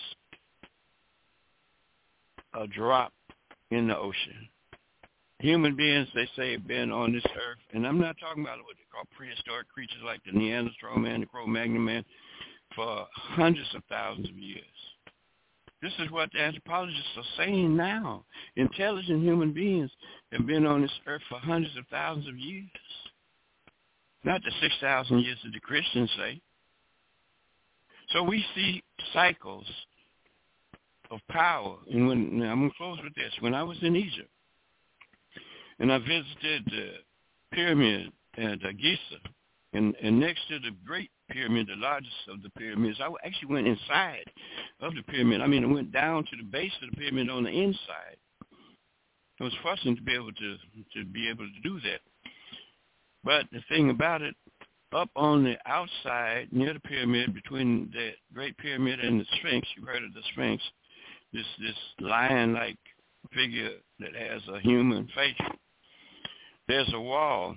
a drop in the ocean. Human beings, they say, have been on this earth, and I'm not talking about what they call prehistoric creatures like the Neanderthal man, the Cro-Magnon man, for hundreds of thousands of years. This is what the anthropologists are saying now. Intelligent human beings have been on this earth for hundreds of thousands of years. Not the 6,000 years that the Christians say. So we see cycles of power. And now I'm going to close with this. When I was in Egypt, and I visited the pyramid at Giza, and next to the Great Pyramid, the largest of the pyramids, I actually went inside of the pyramid. I mean, I went down to the base of the pyramid on the inside. It was fortunate to be able to do that. But the thing about it, up on the outside near the pyramid, between the Great Pyramid and the Sphinx, you heard of the Sphinx, this lion-like figure that has a human face. There's a wall,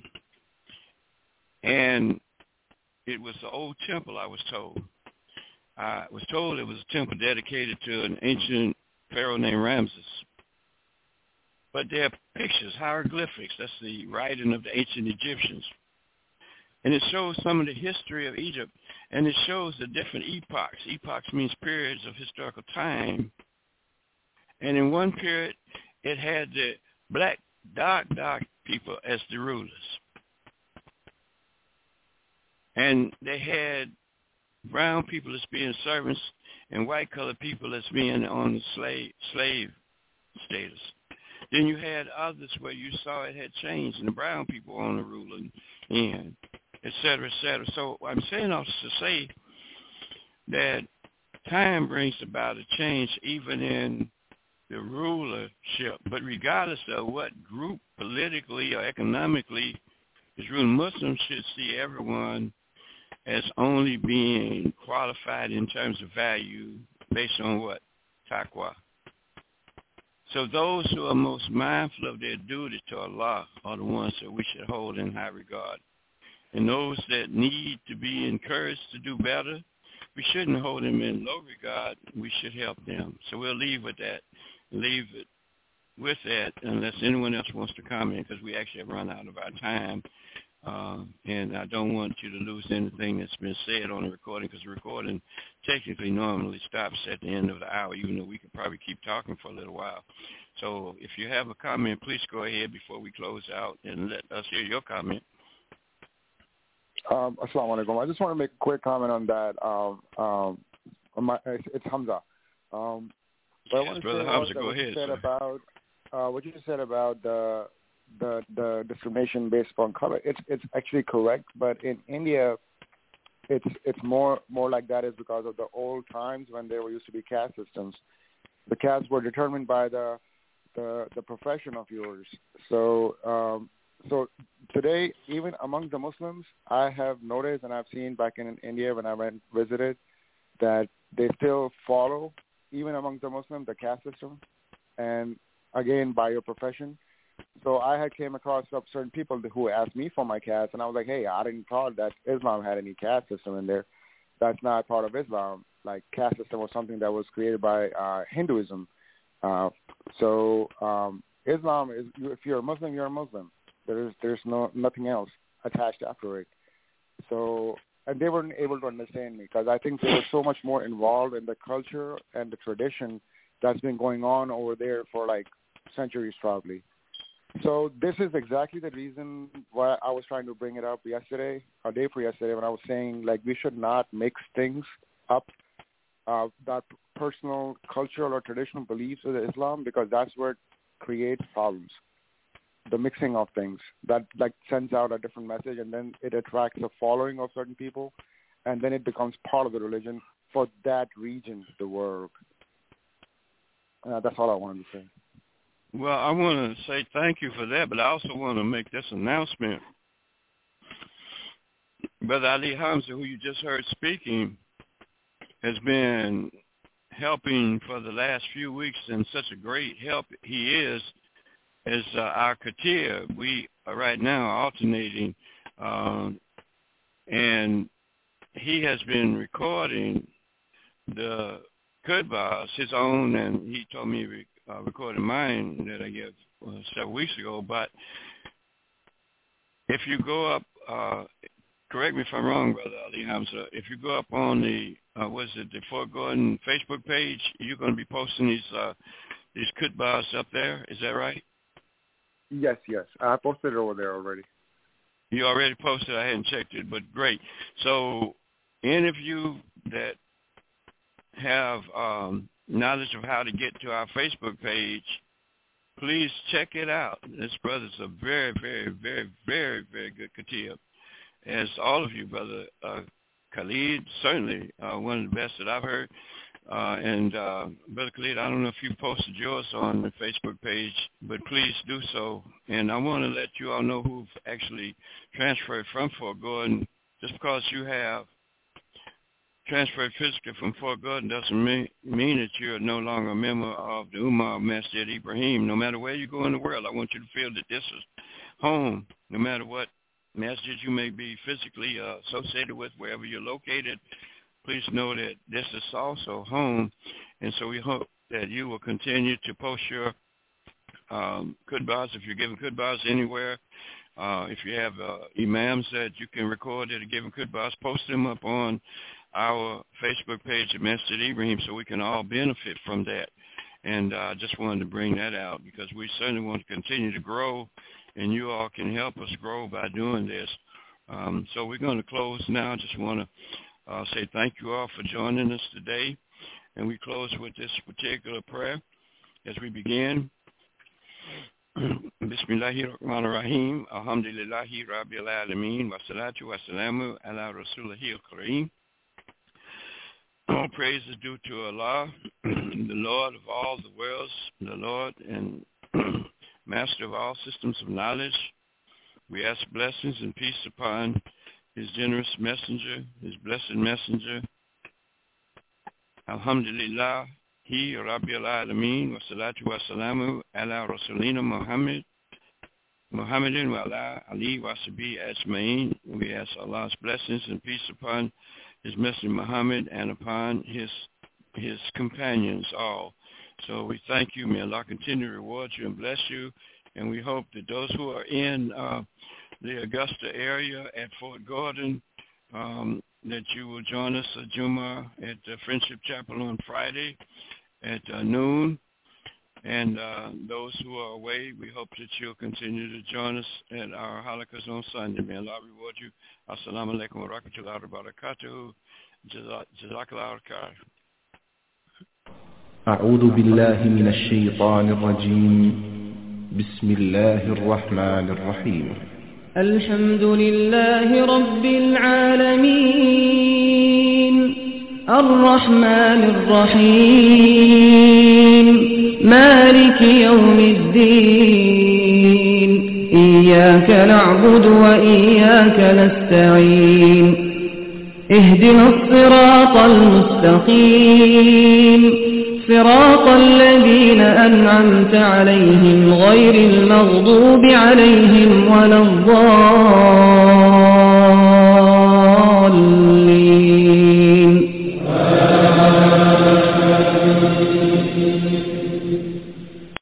and it was the old temple, I was told. I was told it was a temple dedicated to an ancient pharaoh named Ramses. But there are pictures, hieroglyphics. That's the writing of the ancient Egyptians. And it shows some of the history of Egypt, and it shows the different epochs. Epochs means periods of historical time. And in one period, it had the black, dark people as the rulers. And they had brown people as being servants and white-colored people as being on the slave status. Then you had others where you saw it had changed, and the brown people on the ruling end, et cetera, et cetera. So I'm saying all this to say that time brings about a change even in the rulership. But regardless of what group politically or economically is ruling, Muslims should see everyone as only being qualified in terms of value based on what? Taqwa. So those who are most mindful of their duty to Allah are the ones that we should hold in high regard. And those that need to be encouraged to do better, we shouldn't hold them in low regard. We should help them. So we'll leave it with that unless anyone else wants to comment, because we actually have run out of our time. And I don't want you to lose anything that's been said on the recording, because the recording technically normally stops at the end of the hour, even though we could probably keep talking for a little while. So if you have a comment, please go ahead before we close out and let us hear your comment. Assalamu alaikum. I just want to make a quick comment on that. It's Hamza. Yes, Brother Hamza, go ahead. What you said about the discrimination based upon color, it's actually correct, but in India it's more like that is because of the old times when there used to be caste systems. The castes were determined by the profession of yours. So today, even among the Muslims, I have noticed and I've seen back in India when I went visited that they still follow, even among the Muslims, the caste system, and again by your profession. So I had came across certain people who asked me for my caste, and I was like, hey, I didn't thought that Islam had any caste system in there. That's not part of Islam. Like caste system was something that was created by Hinduism. Islam is, if you're a Muslim, you're a Muslim. There's nothing else attached after it. So, and they weren't able to understand me because I think they were so much more involved in the culture and the tradition that's been going on over there for like centuries probably. So this is exactly the reason why I was trying to bring it up yesterday, or day before yesterday, when I was saying like we should not mix things up, that personal, cultural, or traditional beliefs with Islam, because that's where it creates problems. The mixing of things that like sends out a different message, and then it attracts a following of certain people, and then it becomes part of the religion for that region, the world. That's all I wanted to say. Well, I want to say thank you for that, but I also want to make this announcement. Brother Ali Hamza, who you just heard speaking, has been helping for the last few weeks, and such a great help he is as our Katir. We are right now alternating, and he has been recording the Kudbas, his own, and he told me recorded mine that I gave several weeks ago. But if you go up, correct me if I'm wrong, Brother Ali Hamza, if you go up on the the Fort Gordon Facebook page, you're going to be posting these Kudbas up there. Is that right? Yes. I posted it over there already. You already posted? I hadn't checked it, but great. So any of you that have knowledge of how to get to our Facebook page, please check it out. This brother's a very, very, very, very, very good Katir. As all of you, Brother Khalid, certainly one of the best that I've heard. And Brother Khalid, I don't know if you posted yours on the Facebook page, but please do so. And I want to let you all know who've actually transferred from Fort Gordon. Just because you have transferred physically from Fort Gordon doesn't mean that you're no longer a member of the Ummah of Masjid Ibrahim. No matter where you go in the world, I want you to feel that this is home, no matter what masjid you may be physically associated with, wherever you're located. Please know that this is also home, and so we hope that you will continue to post your Kudbas, if you're giving Kudbas anywhere. If you have imams that you can record that are giving Kudbas, post them up on our Facebook page at Masjid Ibrahim so we can all benefit from that. And I just wanted to bring that out because we certainly want to continue to grow, and you all can help us grow by doing this. So we're going to close now. Just want to say thank you all for joining us today. And we close with this particular prayer as we begin. Bismillahirrahmanirrahim. Alhamdulillahi Rabbil Alameen. Wa salatu wa salamu ala Rasulihil Kareem. All praise is due to Allah, the Lord of all the worlds, the Lord and Master of all systems of knowledge. We ask blessings and peace upon His generous messenger, His blessed messenger. Alhamdulillah, He Rabbil Alameen, wa salatu wa salamu ala Rasulina Muhammadin wa ala Ali wa sahbihi ajma'in. We ask Allah's blessings and peace upon His Messenger Muhammad and upon his companions all. So we thank you. May Allah continue to reward you and bless you. And we hope that those who are in the Augusta area at Fort Gordon, that you will join us at Jummah at the Friendship Chapel on Friday at noon. And those who are away, we hope that you'll continue to join us at our halakas on Sunday. May Allah reward you. Assalamu alaikum wa rahmatullahi wa barakatuhu. Jazakallah khair. أعوذ بالله من الشيطان الرجيم بسم الله الرحمن الرحيم الحمد لله رب العالمين الرحمن الرحيم مالك يوم الدين إياك نعبد وإياك نستعين اهدنا الصراط المستقيم صراط الذين أنعمت عليهم غير المغضوب عليهم ولا الضالين